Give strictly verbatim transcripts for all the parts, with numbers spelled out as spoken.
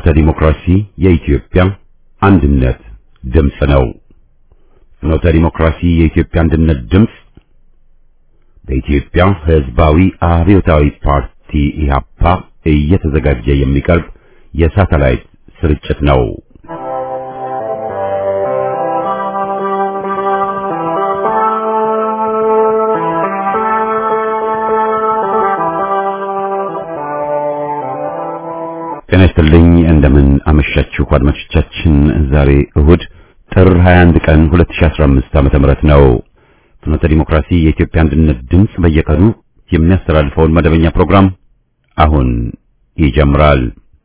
ፍኖተ ዲሞክራሲ የኢትዮጵያ አንድነት ድምጽ ነው። ፍኖተ ዲሞክራሲ የኢትዮጵያ አንድነት ድምጽ በኢትዮጵያ ሕዝባዊ አብዮታዊ ፓርቲ ኢህአፓ እየተዘጋጀ የሚቀርብ የሳተላይት ስርጭት ነው። ጤና ይስጥልኝ። እንደምን አመሻችሁ አድማጮቻችን። ዛሬ እሁድ ጥር ሃያ አንድ ቀን ሁለት ሺህ አስራ አምስት ዓመተ ምህረት ነው። ፍኖተ ዲሞክራሲ የኢትዮጵያ አንድነት ድምጽ በየቀኑ የሚያስተላልፈውን መደበኛ ፕሮግራም አሁን ይጀምራል።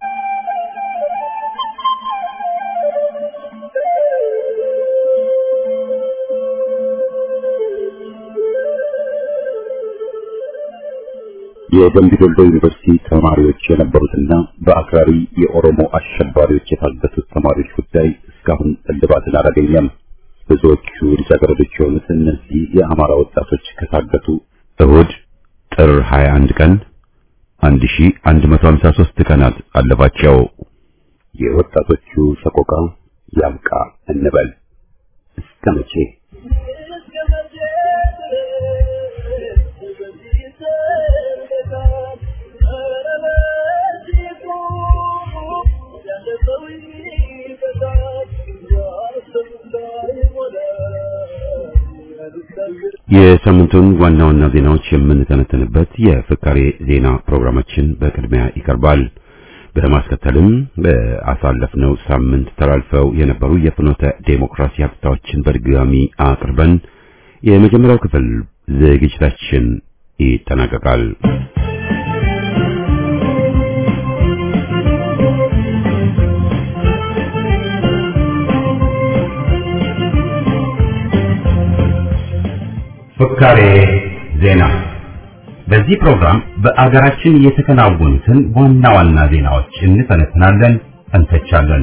የደምቢ ዶሎ ዩኒቨርሲቲ ተማሪዎች የነበሩትና በአክራሪ የኦሮሞ አሸባሪዎች የታገቱት ተማሪዎች ጉዳይ እስካሁን እልባትን አላገኘም። ብዙዎቹ ልጃገረዶች የሆኑት እነዚህ የአማራ ወጣቶች ከታገቱ እሁድ ጥር ሃያ አንድ ቀን አንድ ሺህ አንድ መቶ ሃምሳ ሦስት ቀናት አለፋቸው። የወጣቶቹ ሰቆቃ ያብቃ እንበል። እስከ መቼ? የሳምንቱን ዋና ዋና ዜናዎች የምንተነተንበት የፍካሬ ዜና ፕሮግራማችን በቅድሚያ ይቀርባል። በማስከተልም በአሳለፍነው ሳምንት ተላልፈው የነበሩ የፍኖተ ዴሞክራሲ ሀብታዎችን በድጋሚ አቅርበን የመጀመሪያው ክፍል ዝግጅታችን ይጠናቀቃል። ፍካሬ ዜና። በዚህ ፕሮግራም በአገራችን የተከናወኑትን ዋና ዋና ዜናዎች እንተነትናለን፣ እንተቻለን።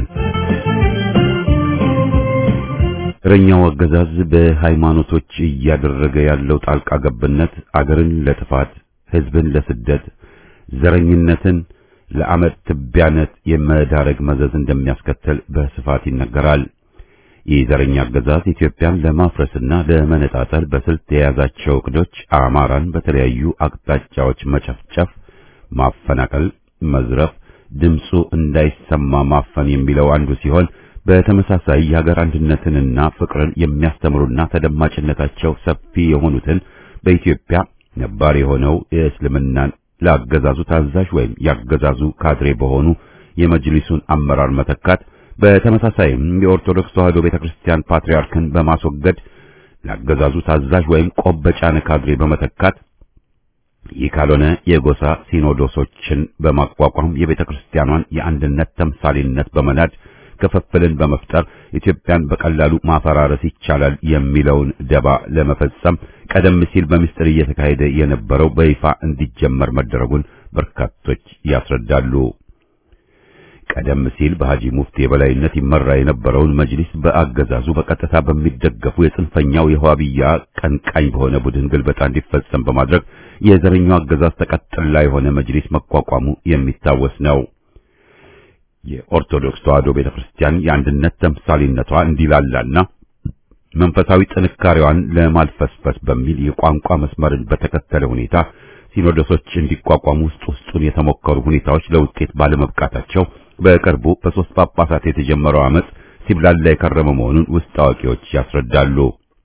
ዘረኛው አገዛዝ በሃይማኖቶች እያደረገ ያለው ጣልቃ ገብነት አገርን ለጥፋት፣ ሕዝብን ለስደት፣ ዘረኝነትን ለአመት ትቢያነት የመዳረግ መዘዝ እንደሚያስከትል በስፋት ይነገራል። የዘረኛ አገዛዝ ኢትዮጵያን ለማፍረስና ለመነጣጠል በስልት የያዛቸው እቅዶች አማራን በተለያዩ አቅጣጫዎች መጨፍጨፍ፣ ማፈናቀል፣ መዝረፍ፣ ድምፁ እንዳይሰማ ማፈን የሚለው አንዱ ሲሆን በተመሳሳይ የሀገር አንድነትንና ፍቅርን የሚያስተምሩና ተደማጭነታቸው ሰፊ የሆኑትን በኢትዮጵያ ነባር የሆነው የእስልምናን ለአገዛዙ ታዛዥ ወይም ያገዛዙ ካድሬ በሆኑ የመጅሊሱን አመራር መተካት፣ በተመሳሳይም የኦርቶዶክስ ተዋሕዶ ቤተክርስቲያን ፓትርያርክን በማስወገድ ለአገዛዙ ታዛዥ ወይም ቆበጫነ ካድሬ በመተካት፣ ይህ ካልሆነ የጎሳ ሲኖዶሶችን በማቋቋም የቤተክርስቲያኗን የአንድነት ተምሳሌነት በመናድ ክፍፍልን በመፍጠር ኢትዮጵያን በቀላሉ ማፈራረስ ይቻላል የሚለውን ደባ ለመፈጸም ቀደም ሲል በሚስጥር እየተካሄደ የነበረው በይፋ እንዲጀመር መደረጉን በርካቶች ያስረዳሉ። ቀደም ሲል በሃጂ ሙፍቲ የበላይነት ይመራ የነበረውን መጅሊስ በአገዛዙ በቀጥታ በሚደገፉ የጽንፈኛው የዋሃብያ ቀንቃኝ በሆነ ቡድን ግልበጣ እንዲፈጸም በማድረግ የዘረኛው አገዛዝ ተቀጥላ የሆነ መጅሊስ መቋቋሙ የሚታወስ ነው። የኦርቶዶክስ ተዋሕዶ ቤተክርስቲያን የአንድነት ተምሳሌነቷ እንዲላላና መንፈሳዊ ጥንካሬዋን ለማልፈስፈስ በሚል የቋንቋ መስመርን በተከተለ ሁኔታ ሲኖዶሶች እንዲቋቋሙ ውስጥ ውስጡን የተሞከሩ ሁኔታዎች ለውጤት ባለመብቃታቸው በቅርቡ በሶስት ጳጳሳት የተጀመረው አመጽ ሲብላላ የከረመ መሆኑን ውስጥ አዋቂዎች ያስረዳሉ።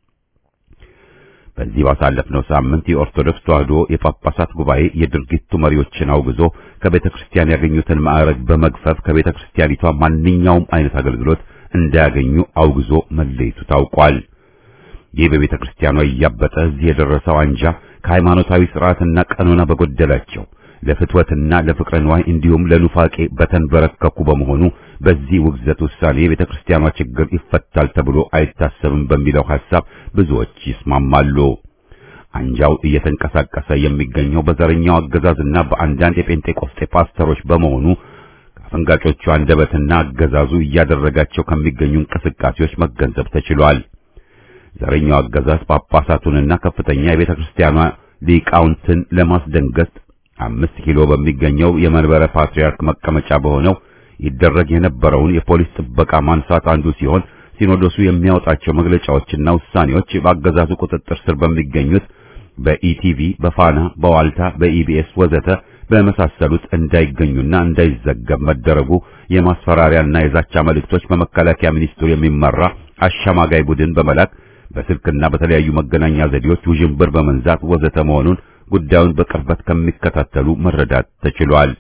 በዚህ ባሳለፍነው ሳምንት የኦርቶዶክስ ተዋሕዶ የጳጳሳት ጉባኤ የድርጊቱ መሪዎችን አውግዞ ከቤተክርስቲያን ያገኙትን ማዕረግ በመግፈፍ ከቤተክርስቲያኒቷ ማንኛውም አይነት አገልግሎት እንዳያገኙ አውግዞ መለየቱ ታውቋል። ይህ በቤተክርስቲያኗ እያበጠ እዚህ የደረሰው አንጃ ከሃይማኖታዊ ሥርዓትና ቀኖና በጎደላቸው ለፍትወትና ለፍቅረ ንዋይ እንዲሁም ለኑፋቄ በተንበረከኩ በመሆኑ በዚህ ውግዘት ውሳኔ የቤተክርስቲያኗ ችግር ይፈታል ተብሎ አይታሰብም በሚለው ሐሳብ ብዙዎች ይስማማሉ። አንጃው እየተንቀሳቀሰ የሚገኘው በዘረኛው አገዛዝና በአንዳንድ የጴንጤቆስጤ ፓስተሮች በመሆኑ ከአፈንጋጮቹ አንደበትና አገዛዙ እያደረጋቸው ከሚገኙ እንቅስቃሴዎች መገንዘብ ተችሏል። ዘረኛው አገዛዝ ጳጳሳቱንና ከፍተኛ የቤተክርስቲያኗ ሊቃውንትን ለማስደንገጥ አምስት ኪሎ በሚገኘው የመንበረ ፓትርያርክ መቀመጫ በሆነው ይደረግ የነበረውን የፖሊስ ጥበቃ ማንሳት አንዱ ሲሆን ሲኖዶሱ የሚያወጣቸው መግለጫዎችና ውሳኔዎች በአገዛዙ ቁጥጥር ስር በሚገኙት በኢቲቪ፣ በፋና፣ በዋልታ፣ በኢቢኤስ ወዘተ በመሳሰሉት እንዳይገኙና እንዳይዘገብ መደረጉ የማስፈራሪያና የዛቻ መልእክቶች በመከላከያ ሚኒስቴር የሚመራ አሸማጋይ ቡድን በመላክ በስልክና በተለያዩ መገናኛ ዘዴዎች ውዥንብር በመንዛት ወዘተ መሆኑን ጉዳዩን በቅርበት ከሚከታተሉ መረዳት ተችሏል።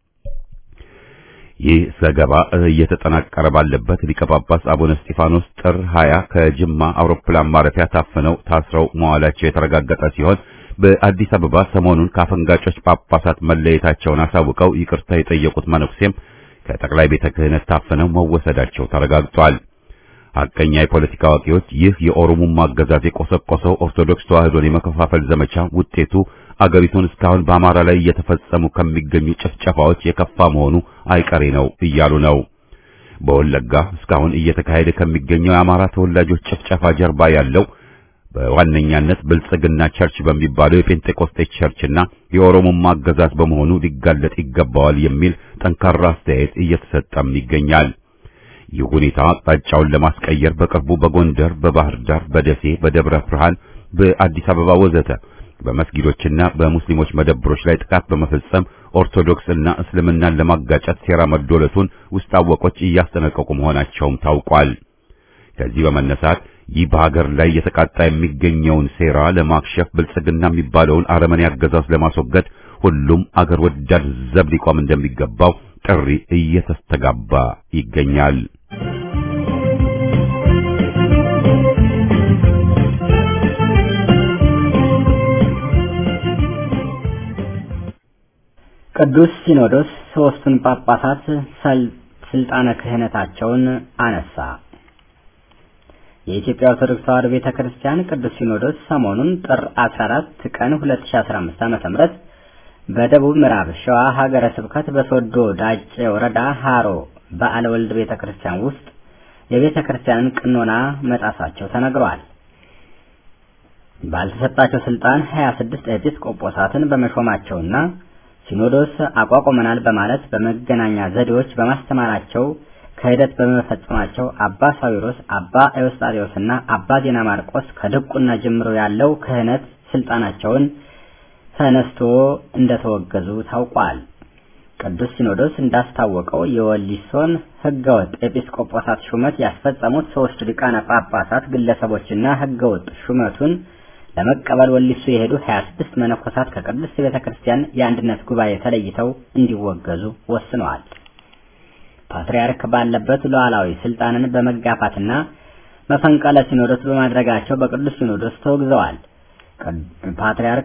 ይህ ዘገባ እየተጠናቀረ ባለበት ሊቀ ጳጳስ አቡነ እስጢፋኖስ ጥር ሃያ ከጅማ አውሮፕላን ማረፊያ ታፍነው ታስረው መዋላቸው የተረጋገጠ ሲሆን በአዲስ አበባ ሰሞኑን ካፈንጋጮች ጳጳሳት መለየታቸውን አሳውቀው ይቅርታ የጠየቁት መነኩሴም ከጠቅላይ ቤተ ክህነት ታፍነው መወሰዳቸው ተረጋግጧል። ሐቀኛ የፖለቲካ አዋቂዎች ይህ የኦሮሞማ አገዛዝ የቆሰቆሰው ኦርቶዶክስ ተዋህዶን የመከፋፈል ዘመቻ ውጤቱ አገሪቱን እስካሁን በአማራ ላይ እየተፈጸሙ ከሚገኙ ጭፍጨፋዎች የከፋ መሆኑ አይቀሬ ነው እያሉ ነው። በወለጋ እስካሁን እየተካሄደ ከሚገኘው የአማራ ተወላጆች ጭፍጨፋ ጀርባ ያለው በዋነኛነት ብልጽግና ቸርች በሚባለው የፔንቴኮስቴ ቸርችና የኦሮሞማ አገዛዝ በመሆኑ ሊጋለጥ ይገባዋል የሚል ጠንካራ አስተያየት እየተሰጠም ይገኛል። ይህ ሁኔታ አቅጣጫውን ለማስቀየር በቅርቡ በጎንደር፣ በባህር ዳር፣ በደሴ፣ በደብረ ብርሃን፣ በአዲስ አበባ ወዘተ በመስጊዶችና በሙስሊሞች መደብሮች ላይ ጥቃት በመፈጸም ኦርቶዶክስና እስልምናን ለማጋጨት ሴራ መዶለቱን ውስጥ አዋቆች እያስጠነቀቁ መሆናቸውም ታውቋል። ከዚህ በመነሳት ይህ በሀገር ላይ የተቃጣ የሚገኘውን ሴራ ለማክሸፍ ብልጽግና የሚባለውን አረመኔ አገዛዝ ለማስወገድ ሁሉም አገር ወዳድ ዘብ ሊቆም እንደሚገባው ጥሪ እየተስተጋባ ይገኛል። ቅዱስ ሲኖዶስ ሶስቱን ጳጳሳት ስልጣነ ክህነታቸውን አነሳ። የኢትዮጵያ ኦርቶዶክስ ተዋሕዶ ቤተክርስቲያን ቅዱስ ሲኖዶስ ሰሞኑን ጥር አስራ አራት ቀን ሁለት ሺህ አስራ አምስት ዓመተ ምህረት በደቡብ ምዕራብ ሸዋ ሀገረ ስብከት በሶዶ ዳጬ ወረዳ ሃሮ በዓለ ወልድ ቤተክርስቲያን ውስጥ የቤተክርስቲያንን ቀኖና መጣሳቸው ተነግሯል። ባልተሰጣቸው ስልጣን ሀያ ስድስት ኤጲስቆጶሳትን በመሾማቸውና ሲኖዶስ አቋቁመናል በማለት በመገናኛ ዘዴዎች በማስተማራቸው ከሂደት በመፈጸማቸው አባ ሳዊሮስ፣ አባ ኤዎስጣቴዎስና አባ ዜና ማርቆስ ከድቁና ጀምሮ ያለው ክህነት ስልጣናቸውን ተነስቶ እንደተወገዙ ታውቋል። ቅዱስ ሲኖዶስ እንዳስታወቀው የወሊሶን ህገወጥ ኤጲስቆጶሳት ሹመት ያስፈጸሙት ሶስት ሊቃነ ጳጳሳት ግለሰቦችና ህገወጥ ሹመቱን ለመቀበል ወሊሶ የሄዱ ሀያ ስድስት መነኮሳት ከቅድስት ቤተክርስቲያን የአንድነት ጉባኤ ተለይተው እንዲወገዙ ወስነዋል። ፓትርያርክ ባለበት ሉዓላዊ ስልጣንን በመጋፋትና መፈንቅለ ሲኖዶስ በማድረጋቸው በቅዱስ ሲኖዶስ ተወግዘዋል። ፓትርያርክ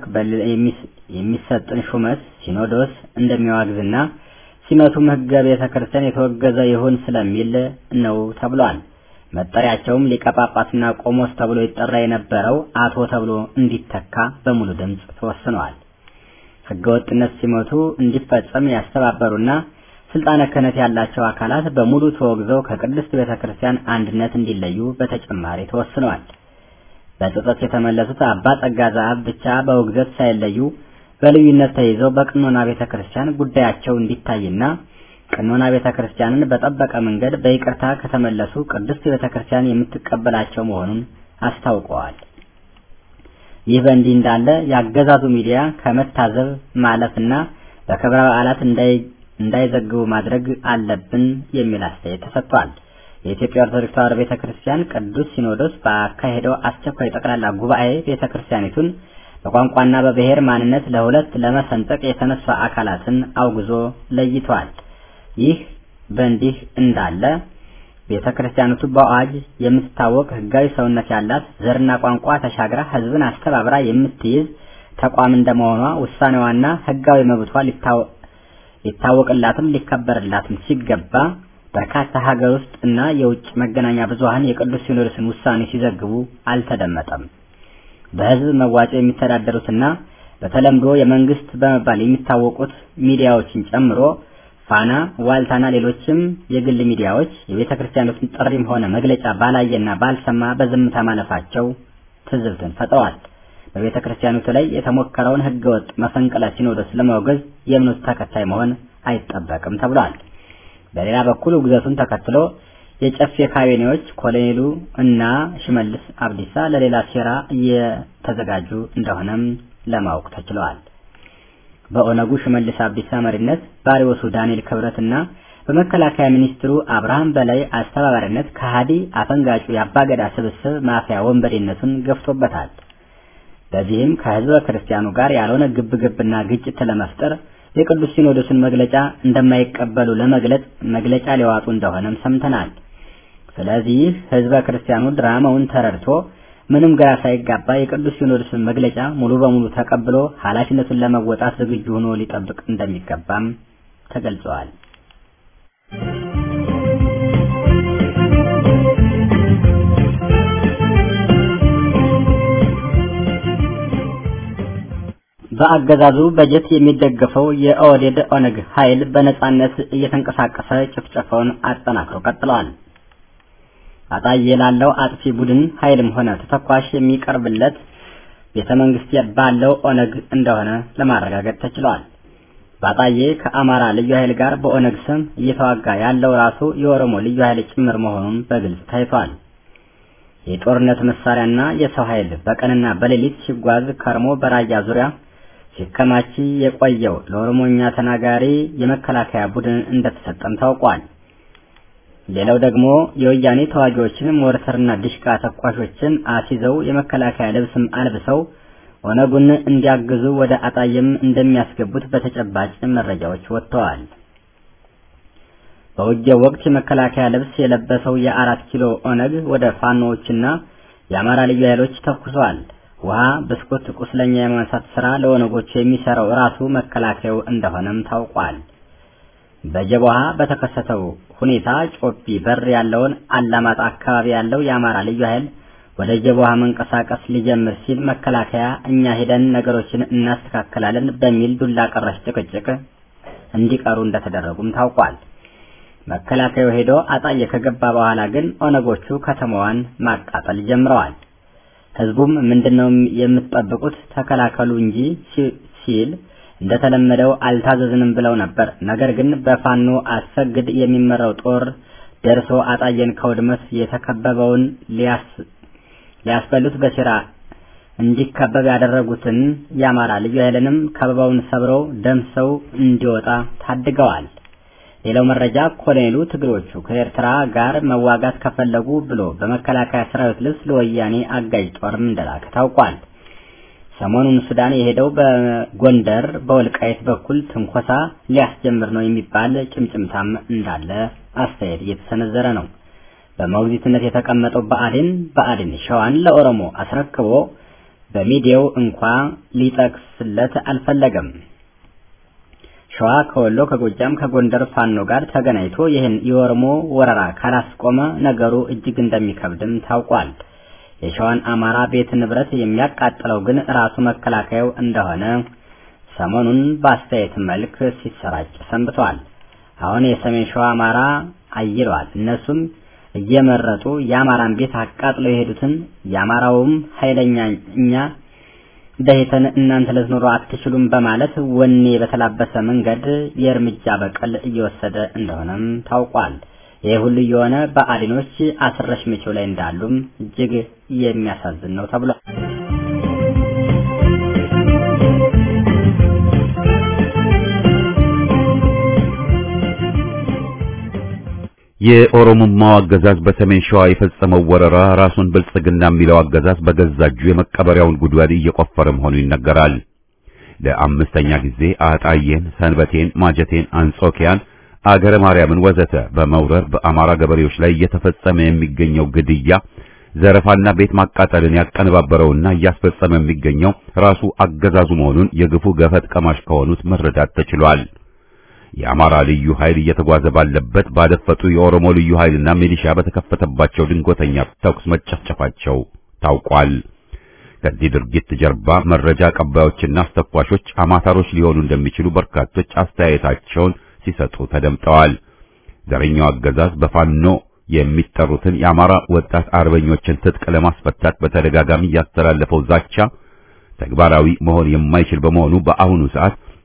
የሚሰጥን ሹመት ሲኖዶስ እንደሚያወግዝና ሲመቱም ህገ ቤተክርስቲያን የተወገዘ ይሁን ስለሚል ነው ተብሏል። መጠሪያቸውም ሊቀ ጳጳስና ቆሞስ ተብሎ ይጠራ የነበረው አቶ ተብሎ እንዲተካ በሙሉ ድምጽ ተወስኗል። ህገወጥነት ሲመቱ እንዲፈጸም ያስተባበሩና ስልጣነ ክህነት ያላቸው አካላት በሙሉ ተወግዘው ከቅድስት ቤተክርስቲያን አንድነት እንዲለዩ በተጨማሪ ተወስኗል። በጸጸት የተመለሱት አባ ጸጋ ዘአብ ብቻ በውግዘት ሳይለዩ በልዩነት ተይዘው በቀኖና ቤተክርስቲያን ጉዳያቸው እንዲታይና ቀኖና ቤተክርስቲያንን በጠበቀ መንገድ በይቅርታ ከተመለሱ ቅድስት ቤተክርስቲያን የምትቀበላቸው መሆኑን አስታውቀዋል። ይህ በእንዲህ እንዳለ ያገዛዙ ሚዲያ ከመታዘብ ማለፍና በክብረ በዓላት እንዳይ እንዳይዘግቡ ማድረግ አለብን የሚል አስተያየት ተሰጥቷል። የኢትዮጵያ ኦርቶዶክስ ተዋሕዶ ቤተክርስቲያን ቅዱስ ሲኖዶስ ባካሄደው አስቸኳይ ጠቅላላ ጉባኤ ቤተክርስቲያኒቱን በቋንቋና በብሔር ማንነት ለሁለት ለመሰንጠቅ የተነሳ አካላትን አውግዞ ለይቷል። ይህ በእንዲህ እንዳለ ቤተክርስቲያኒቱ በአዋጅ የምትታወቅ ህጋዊ ሰውነት ያላት ዘርና ቋንቋ ተሻግራ ህዝብን አስተባብራ የምትይዝ ተቋም እንደመሆኗ ውሳኔዋና ህጋዊ መብቷ ሊታወቅላትም ሊከበርላትም ሲገባ በርካታ ሀገር ውስጥ እና የውጭ መገናኛ ብዙሃን የቅዱስ ሲኖዶስን ውሳኔ ሲዘግቡ አልተደመጠም። በህዝብ መዋጮ የሚተዳደሩትና በተለምዶ የመንግስት በመባል የሚታወቁት ሚዲያዎችን ጨምሮ ፋና፣ ዋልታና ሌሎችም የግል ሚዲያዎች የቤተክርስቲያኖችን ጥሪም ሆነ መግለጫ ባላየና ባልሰማ በዝምታ ማለፋቸው ትዝብትን ፈጥረዋል። በቤተክርስቲያኖቱ ላይ የተሞከረውን ህገወጥ መፈንቅለ ሲኖዶስ ለማውገዝ የእምነቱ ተከታይ መሆን አይጠበቅም ተብሏል። በሌላ በኩል ውግዘቱን ተከትሎ የጨፌ ካቢኔዎች ኮሎኔሉ እና ሽመልስ አብዲሳ ለሌላ ሴራ እየተዘጋጁ እንደሆነም ለማወቅ ተችሏል። በኦነጉ ሽመልስ አብዲሳ መሪነት ባሪዎሱ ዳንኤል ክብረትና በመከላከያ ሚኒስትሩ አብርሃም በላይ አስተባባሪነት ከሃዲ አፈንጋጩ የአባገዳ ስብስብ ማፊያ ወንበዴነቱን ገፍቶበታል። በዚህም ከህዝበ ክርስቲያኑ ጋር ያልሆነ ግብግብና ግጭት ለመፍጠር የቅዱስ ሲኖዶስን መግለጫ እንደማይቀበሉ ለመግለጽ መግለጫ ሊዋጡ እንደሆነም ሰምተናል። ስለዚህ ህዝበ ክርስቲያኑ ድራማውን ተረድቶ ምንም ግራ ሳይጋባ የቅዱስ ሲኖዶስን መግለጫ ሙሉ በሙሉ ተቀብሎ ኃላፊነቱን ለመወጣት ዝግጁ ሆኖ ሊጠብቅ እንደሚገባም ተገልጿል። በአገዛዙ በጀት የሚደገፈው የኦህዴድ ኦነግ ኃይል በነጻነት እየተንቀሳቀሰ ጭፍጨፋውን አጠናክሮ ቀጥሏል። አጣዬ ላለው አጥፊ ቡድን ኃይልም ሆነ ተተኳሽ የሚቀርብለት ቤተመንግስት ባለው ኦነግ እንደሆነ ለማረጋገጥ ተችሏል። ባጣዬ ከአማራ ልዩ ኃይል ጋር በኦነግ ስም እየተዋጋ ያለው ራሱ የኦሮሞ ልዩ ኃይል ጭምር መሆኑን በግልጽ ታይቷል። የጦርነት መሳሪያና የሰው ኃይል በቀንና በሌሊት ሲጓዝ ከርሞ በራያ ዙሪያ ሲከማች የቆየው ለኦሮሞኛ ተናጋሪ የመከላከያ ቡድን እንደተሰጠም ታውቋል። ሌላው ደግሞ የወያኔ ተዋጊዎችን ሞርተርና ዲሽቃ ተኳሾችን አሲዘው የመከላከያ ልብስም አልብሰው ኦነጉን እንዲያግዙ ወደ አጣየም እንደሚያስገቡት በተጨባጭ መረጃዎች ወጥተዋል። በውጊያው ወቅት የመከላከያ ልብስ የለበሰው የአራት ኪሎ ኦነግ ወደ ፋኖዎችና የአማራ ልዩ ኃይሎች ተኩሷል። ውሃ፣ ብስኩት፣ ቁስለኛ የማንሳት ስራ ለኦነጎቹ የሚሰራው ራሱ መከላከያው እንደሆነም ታውቋል። በጀቦሃ በተከሰተው ሁኔታ ጮቢ በር ያለውን አላማጣ አካባቢ ያለው የአማራ ልዩ ኃይል ወደ ጀቦሃ መንቀሳቀስ ሊጀምር ሲል መከላከያ እኛ ሄደን ነገሮችን እናስተካክላለን በሚል ዱላ ቀረሽ ጭቅጭቅ እንዲቀሩ እንደተደረጉም ታውቋል። መከላከያው ሄዶ አጣዬ ከገባ በኋላ ግን ኦነጎቹ ከተማዋን ማቃጠል ጀምረዋል። ህዝቡም ምንድነው የምትጠብቁት ተከላከሉ እንጂ ሲል እንደተለመደው አልታዘዝንም ብለው ነበር። ነገር ግን በፋኖ አሰግድ የሚመራው ጦር ደርሶ አጣየን ከውድመት የተከበበውን ሊያስ ሊያስበሉት በስራ እንዲከበብ ያደረጉትን የአማራ ልዩ ኃይልንም ከበባውን ሰብረው ደምሰው እንዲወጣ ታድገዋል። ሌላው መረጃ ኮሎኔሉ ትግሮቹ ከኤርትራ ጋር መዋጋት ከፈለጉ ብሎ በመከላከያ ሰራዊት ልብስ ለወያኔ አጋዥ ጦርም እንደላከ ታውቋል። ሰሞኑን ሱዳን የሄደው በጎንደር በወልቃይት በኩል ትንኮሳ ሊያስጀምር ነው የሚባል ጭምጭምታም እንዳለ አስተያየት እየተሰነዘረ ነው። በሞግዚትነት የተቀመጠው ብአዴን ብአዴን ሸዋን ለኦሮሞ አስረክቦ በሚዲያው እንኳን ሊጠቅስለት አልፈለገም። ሸዋ ከወሎ ከጎጃም ከጎንደር ፋኖ ጋር ተገናኝቶ ይህን የኦሮሞ ወረራ ካላስቆመ ነገሩ እጅግ እንደሚከብድም ታውቋል። የሸዋን አማራ ቤት ንብረት የሚያቃጥለው ግን ራሱ መከላከያው እንደሆነ ሰሞኑን በአስተያየት መልክ ሲሰራጭ ሰንብቷል። አሁን የሰሜን ሸዋ አማራ አይሏል። እነሱም እየመረጡ የአማራን ቤት አቃጥለው የሄዱትን የአማራውም ኃይለኛ እኛ ደህተን እናንተ ለዝኖሩ አትችሉም በማለት ወኔ በተላበሰ መንገድ የእርምጃ በቀል እየወሰደ እንደሆነም ታውቋል። ይህ ሁሉ የሆነ በአዲኖች አስረሽ ምቾ ላይ እንዳሉም እጅግ የሚያሳዝን ነው ተብሏል። የኦሮሞማው አገዛዝ በሰሜን ሸዋ የፈጸመው ወረራ ራሱን ብልጽግና የሚለው አገዛዝ በገዛጁ የመቀበሪያውን ጉድጓድ እየቆፈረ መሆኑ ይነገራል። ለአምስተኛ ጊዜ አጣዬን፣ ሰንበቴን፣ ማጀቴን፣ አንጾኪያን፣ አገረ ማርያምን ወዘተ በመውረር በአማራ ገበሬዎች ላይ እየተፈጸመ የሚገኘው ግድያ፣ ዘረፋና ቤት ማቃጠልን ያቀነባበረውና እያስፈጸመ የሚገኘው ራሱ አገዛዙ መሆኑን የግፉ ገፈት ቀማሽ ከሆኑት መረዳት ተችሏል። የአማራ ልዩ ኃይል እየተጓዘ ባለበት ባደፈጡ የኦሮሞ ልዩ ኃይልና ሚሊሻ በተከፈተባቸው ድንገተኛ ተኩስ መጨፍጨፋቸው ታውቋል። ከዚህ ድርጊት ጀርባ መረጃ ቀባዮችና አስተኳሾች አማታሮች ሊሆኑ እንደሚችሉ በርካቶች አስተያየታቸውን ሲሰጡ ተደምጠዋል። ዘረኛው አገዛዝ በፋኖ የሚጠሩትን የአማራ ወጣት አርበኞችን ትጥቅ ለማስፈታት በተደጋጋሚ ያስተላለፈው ዛቻ ተግባራዊ መሆን የማይችል በመሆኑ በአሁኑ ሰዓት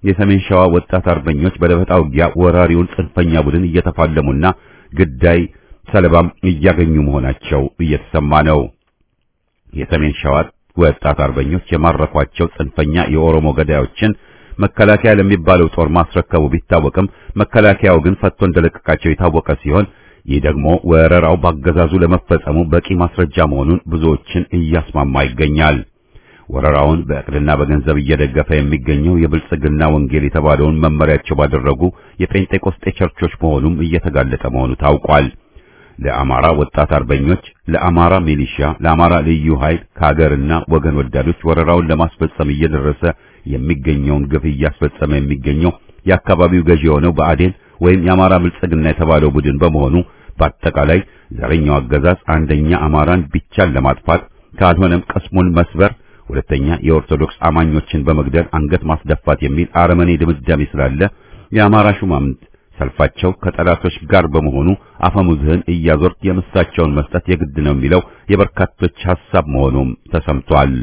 የሰሜን ሸዋ ወጣት አርበኞች በደፈጣ ውጊያ ወራሪውን ጽንፈኛ ቡድን እየተፋለሙና ግዳይ ሰለባም እያገኙ መሆናቸው እየተሰማ ነው። የሰሜን ሸዋ ወጣት አርበኞች የማረኳቸው ጽንፈኛ የኦሮሞ ገዳዮችን መከላከያ ለሚባለው ጦር ማስረከቡ ቢታወቅም መከላከያው ግን ፈቶ እንደለቀቃቸው የታወቀ ሲሆን ይህ ደግሞ ወረራው ባገዛዙ ለመፈጸሙ በቂ ማስረጃ መሆኑን ብዙዎችን እያስማማ ይገኛል። ወረራውን በእቅድና በገንዘብ እየደገፈ የሚገኘው የብልጽግና ወንጌል የተባለውን መመሪያቸው ባደረጉ የጴንጤቆስጤ ቸርቾች መሆኑም እየተጋለጠ መሆኑ ታውቋል። ለአማራ ወጣት አርበኞች፣ ለአማራ ሚሊሻ፣ ለአማራ ልዩ ኃይል ከሀገርና ወገን ወዳዶች ወረራውን ለማስፈጸም እየደረሰ የሚገኘውን ግፍ እያስፈጸመ የሚገኘው የአካባቢው ገዢ የሆነው ብአዴን ወይም የአማራ ብልጽግና የተባለው ቡድን በመሆኑ በአጠቃላይ ዘረኛው አገዛዝ አንደኛ አማራን ቢቻል ለማጥፋት ካልሆነም ቅስሙን መስበር፣ ሁለተኛ የኦርቶዶክስ አማኞችን በመግደል አንገት ማስደፋት የሚል አረመኔ ድምዳሜ ስላለ የአማራ ሹማምንት ሰልፋቸው ከጠላቶች ጋር በመሆኑ አፈሙዝህን እያዞርክ የምሳቸውን መስጠት የግድ ነው የሚለው የበርካቶች ሐሳብ መሆኑም ተሰምቷል።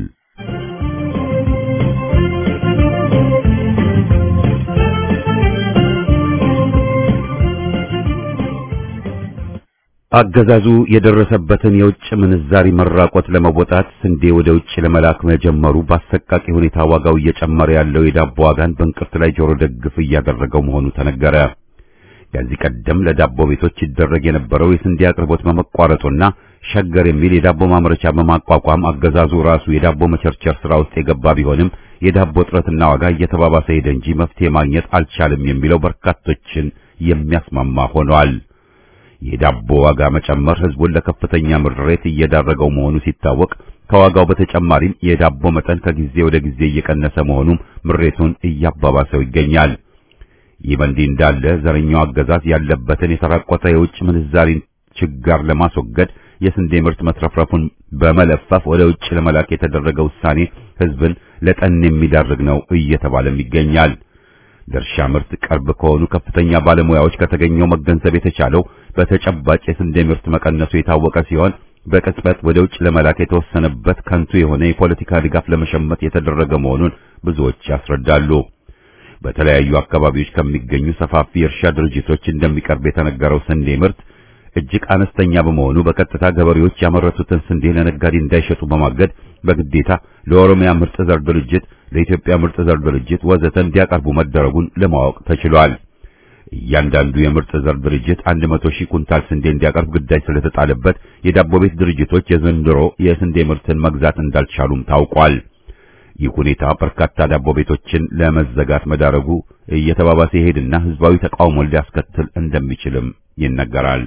አገዛዙ የደረሰበትን የውጭ ምንዛሪ መራቆት ለመወጣት ስንዴ ወደ ውጭ ለመላክ መጀመሩ በአሰቃቂ ሁኔታ ዋጋው እየጨመረ ያለው የዳቦ ዋጋን በእንቅርት ላይ ጆሮ ደግፍ እያደረገው መሆኑ ተነገረ። ከዚህ ቀደም ለዳቦ ቤቶች ይደረግ የነበረው የስንዴ አቅርቦት በመቋረጡና ሸገር የሚል የዳቦ ማምረቻ በማቋቋም አገዛዙ ራሱ የዳቦ መቸርቸር ስራ ውስጥ የገባ ቢሆንም የዳቦ እጥረትና ዋጋ እየተባባሰ ሄደ እንጂ መፍትሄ ማግኘት አልቻለም የሚለው በርካቶችን የሚያስማማ ሆኗል። የዳቦ ዋጋ መጨመር ህዝቡን ለከፍተኛ ምሬት እየዳረገው መሆኑ ሲታወቅ ከዋጋው በተጨማሪም የዳቦ መጠን ከጊዜ ወደ ጊዜ እየቀነሰ መሆኑም ምሬቱን እያባባሰው ይገኛል። ይህ በእንዲህ እንዳለ ዘረኛው አገዛዝ ያለበትን የተራቆተ የውጭ ምንዛሪን ችግር ለማስወገድ የስንዴ ምርት መትረፍረፉን በመለፈፍ ወደ ውጭ ለመላክ የተደረገ ውሳኔ ህዝብን ለጠን የሚዳርግ ነው እየተባለም ይገኛል። ለእርሻ ምርት ቅርብ ከሆኑ ከፍተኛ ባለሙያዎች ከተገኘው መገንዘብ የተቻለው በተጨባጭ የስንዴ ምርት መቀነሱ የታወቀ ሲሆን በቅጽበት ወደ ውጭ ለመላክ የተወሰነበት ከንቱ የሆነ የፖለቲካ ድጋፍ ለመሸመት የተደረገ መሆኑን ብዙዎች ያስረዳሉ። በተለያዩ አካባቢዎች ከሚገኙ ሰፋፊ የእርሻ ድርጅቶች እንደሚቀርብ የተነገረው ስንዴ ምርት እጅግ አነስተኛ በመሆኑ በቀጥታ ገበሬዎች ያመረቱትን ስንዴ ለነጋዴ እንዳይሸጡ በማገድ በግዴታ ለኦሮሚያ ምርጥ ዘር ድርጅት፣ ለኢትዮጵያ ምርጥ ዘር ድርጅት ወዘተ እንዲያቀርቡ መደረጉን ለማወቅ ተችሏል። እያንዳንዱ የምርጥ ዘር ድርጅት አንድ መቶ ሺህ ኩንታል ስንዴ እንዲያቀርብ ግዳጅ ስለተጣለበት የዳቦ ቤት ድርጅቶች የዘንድሮ የስንዴ ምርትን መግዛት እንዳልቻሉም ታውቋል። ይህ ሁኔታ በርካታ ዳቦ ቤቶችን ለመዘጋት መዳረጉ እየተባባሰ ይሄድና ህዝባዊ ተቃውሞን ሊያስከትል እንደሚችልም ይነገራል።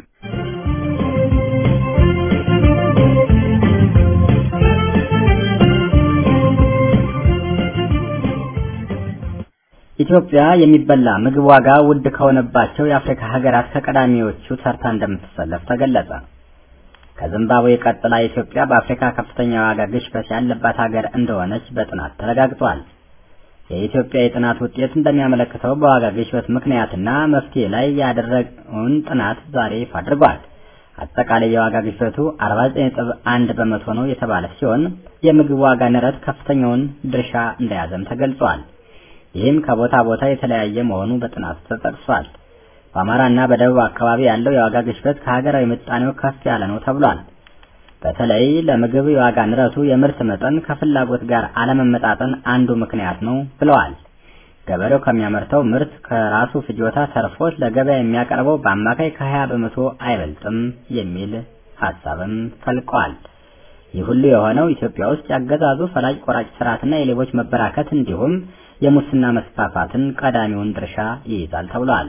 ኢትዮጵያ የሚበላ ምግብ ዋጋ ውድ ከሆነባቸው የአፍሪካ ሀገራት ከቀዳሚዎቹ ተርታ እንደምትሰለፍ ተገለጸ። ከዚምባብዌ ቀጥላ ኢትዮጵያ በአፍሪካ ከፍተኛ ዋጋ ግሽበት ያለባት ሀገር እንደሆነች በጥናት ተረጋግጧል። የኢትዮጵያ የጥናት ውጤት እንደሚያመለክተው በዋጋ ግሽበት ምክንያትና መፍትሄ ላይ ያደረገውን ጥናት ዛሬ ይፋ አድርጓል። አጠቃላይ የዋጋ ግሽበቱ አርባ ዘጠኝ ነጥብ አንድ በመቶ ነው የተባለ ሲሆን የምግብ ዋጋ ንረት ከፍተኛውን ድርሻ እንደያዘም ተገልጿል። ይህም ከቦታ ቦታ የተለያየ መሆኑ በጥናቱ ተጠቅሷል። በአማራና በደቡብ አካባቢ ያለው የዋጋ ግሽበት ከሀገራዊ ምጣኔው ከፍ ያለ ነው ተብሏል። በተለይ ለምግብ የዋጋ ንረቱ የምርት መጠን ከፍላጎት ጋር አለመመጣጠን አንዱ ምክንያት ነው ብለዋል። ገበሬው ከሚያመርተው ምርት ከራሱ ፍጆታ ተርፎት ለገበያ የሚያቀርበው በአማካይ ከሀያ በመቶ አይበልጥም የሚል ሐሳብም ፈልቀዋል። ይህ ሁሉ የሆነው ኢትዮጵያ ውስጥ ያገዛዙ ፈላጭ ቆራጭ ስርዓትና የሌቦች መበራከት እንዲሁም የሙስና መስፋፋትን ቀዳሚውን ድርሻ ይይዛል ተብሏል።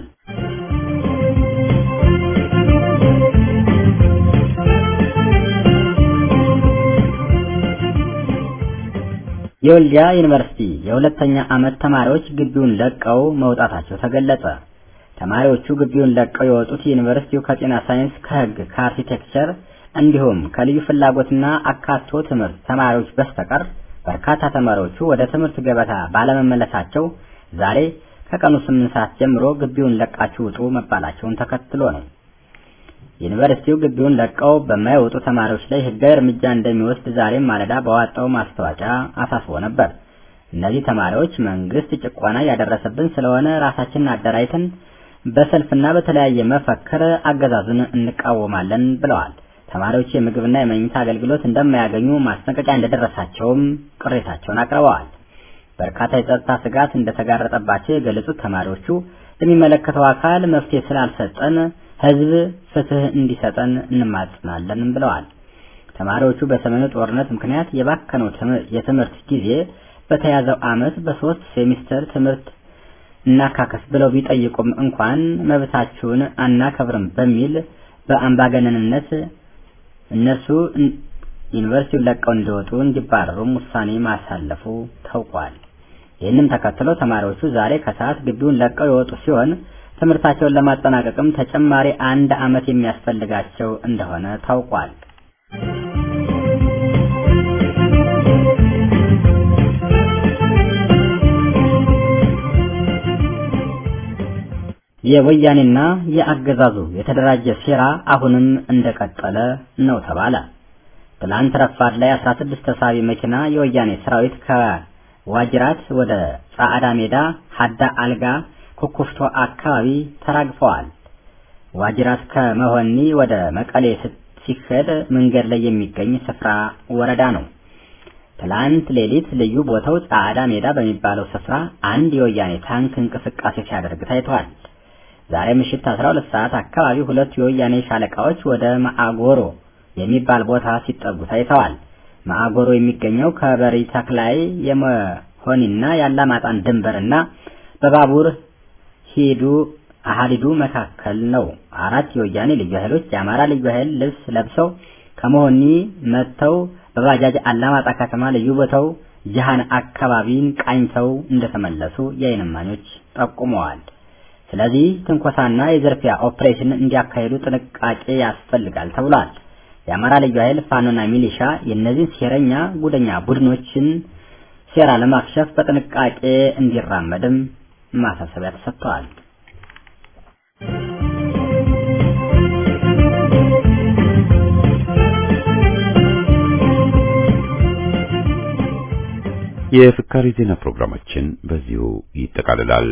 የወልዲያ ዩኒቨርሲቲ የሁለተኛ ዓመት ተማሪዎች ግቢውን ለቀው መውጣታቸው ተገለጸ። ተማሪዎቹ ግቢውን ለቀው የወጡት ዩኒቨርሲቲው ከጤና ሳይንስ፣ ከህግ፣ ከአርኪቴክቸር እንዲሁም ከልዩ ፍላጎትና አካቶ ትምህርት ተማሪዎች በስተቀር በርካታ ተማሪዎቹ ወደ ትምህርት ገበታ ባለመመለሳቸው ዛሬ ከቀኑ ስምንት ሰዓት ጀምሮ ግቢውን ለቃችሁ ውጡ መባላቸውን ተከትሎ ነው። ዩኒቨርሲቲው ግቢውን ለቀው በማይወጡ ተማሪዎች ላይ ህጋዊ እርምጃ እንደሚወስድ ዛሬም ማለዳ በዋጣው ማስታወቂያ አሳስቦ ነበር። እነዚህ ተማሪዎች መንግስት ጭቆና ያደረሰብን ስለሆነ ራሳችንን አደራጅተን በሰልፍና በተለያየ መፈክር አገዛዙን እንቃወማለን ብለዋል። ተማሪዎች የምግብና የመኝታ አገልግሎት እንደማያገኙ ማስጠንቀቂያ እንደደረሳቸውም ቅሬታቸውን አቅርበዋል። በርካታ የጸጥታ ስጋት እንደተጋረጠባቸው የገለጹት ተማሪዎቹ የሚመለከተው አካል መፍትሄ ስላልሰጠን ህዝብ ፍትህ እንዲሰጠን እንማጽናለን ብለዋል። ተማሪዎቹ በሰሜኑ ጦርነት ምክንያት የባከነው የትምህርት ጊዜ በተያዘው ዓመት በሶስት ሴሚስተር ትምህርት እናካከስ ብለው ቢጠይቁም እንኳን መብታቸውን አናከብርም በሚል በአምባገነንነት እነሱ ዩኒቨርሲቲውን ለቀው እንዲወጡ እንዲባረሩም ውሳኔ ማሳለፉ ታውቋል። ይህንን ተከትሎ ተማሪዎቹ ዛሬ ከሰዓት ግቢውን ለቀው የወጡ ሲሆን ትምህርታቸውን ለማጠናቀቅም ተጨማሪ አንድ ዓመት የሚያስፈልጋቸው እንደሆነ ታውቋል። የወያኔና የአገዛዙ የተደራጀ ሴራ አሁንም እንደቀጠለ ነው ተባለ። ትላንት ረፋድ ላይ አስራ ስድስት ተሳቢ መኪና የወያኔ ሰራዊት ከዋጅራት ወደ ጻዕዳ ሜዳ ሀዳ አልጋ ኩኩፍቶ አካባቢ ተራግፈዋል። ዋጅራት ከመሆኒ ወደ መቀሌ ሲሄድ መንገድ ላይ የሚገኝ ስፍራ ወረዳ ነው። ትላንት ሌሊት ልዩ ቦታው ጻዕዳ ሜዳ በሚባለው ስፍራ አንድ የወያኔ ታንክ እንቅስቃሴ ሲያደርግ ታይቷል። ዛሬ ምሽት አስራ ሁለት ሰዓት አካባቢ ሁለት የወያኔ ሻለቃዎች ወደ ማአጎሮ የሚባል ቦታ ሲጠጉ ታይተዋል። ማአጎሮ የሚገኘው ከበሪ ተክላይ የመሆኒና ያላማጣን ድንበርና በባቡር ሂዱ አሃዲዱ መካከል ነው። አራት የወያኔ ልዩ ኃይሎች የአማራ ልዩ ኃይል ልብስ ለብሰው ከመሆኒ መጥተው በባጃጅ አላማጣ ከተማ ልዩ ቦታው ጃሃን አካባቢን ቃኝተው እንደተመለሱ የዓይን እማኞች ጠቁመዋል። ስለዚህ ትንኮሳና የዘርፊያ ኦፕሬሽን እንዲያካሂዱ ጥንቃቄ ያስፈልጋል ተብሏል። የአማራ ልዩ ኃይል ፋኖና ሚሊሻ የእነዚህ ሴረኛ ጉደኛ ቡድኖችን ሴራ ለማክሸፍ በጥንቃቄ እንዲራመድም ማሳሰቢያ ተሰጥቷል። የፍካሪ ዜና ፕሮግራማችን በዚሁ ይጠቃልላል።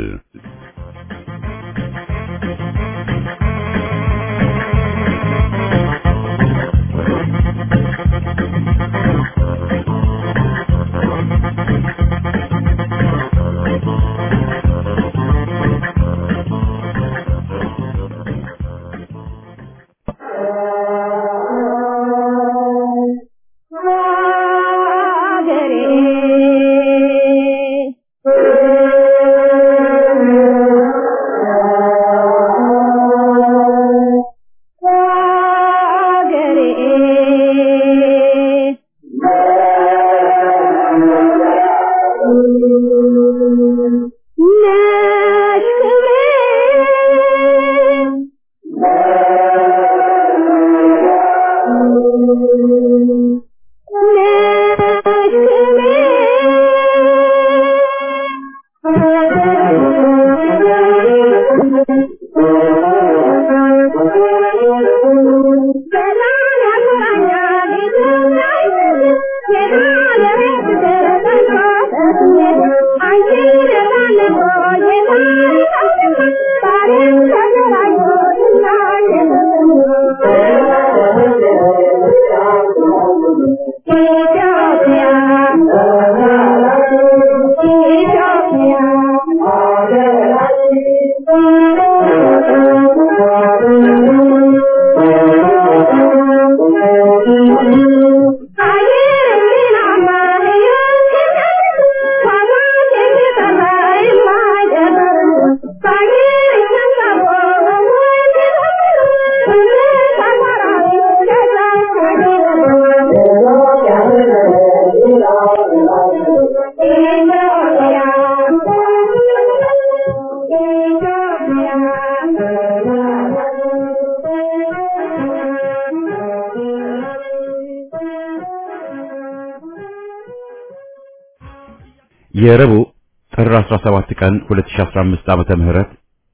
የረቡዕ ጥር አስራ ሰባት ቀን ሁለት ሺህ አስራ አምስት ዓመተ ምህረት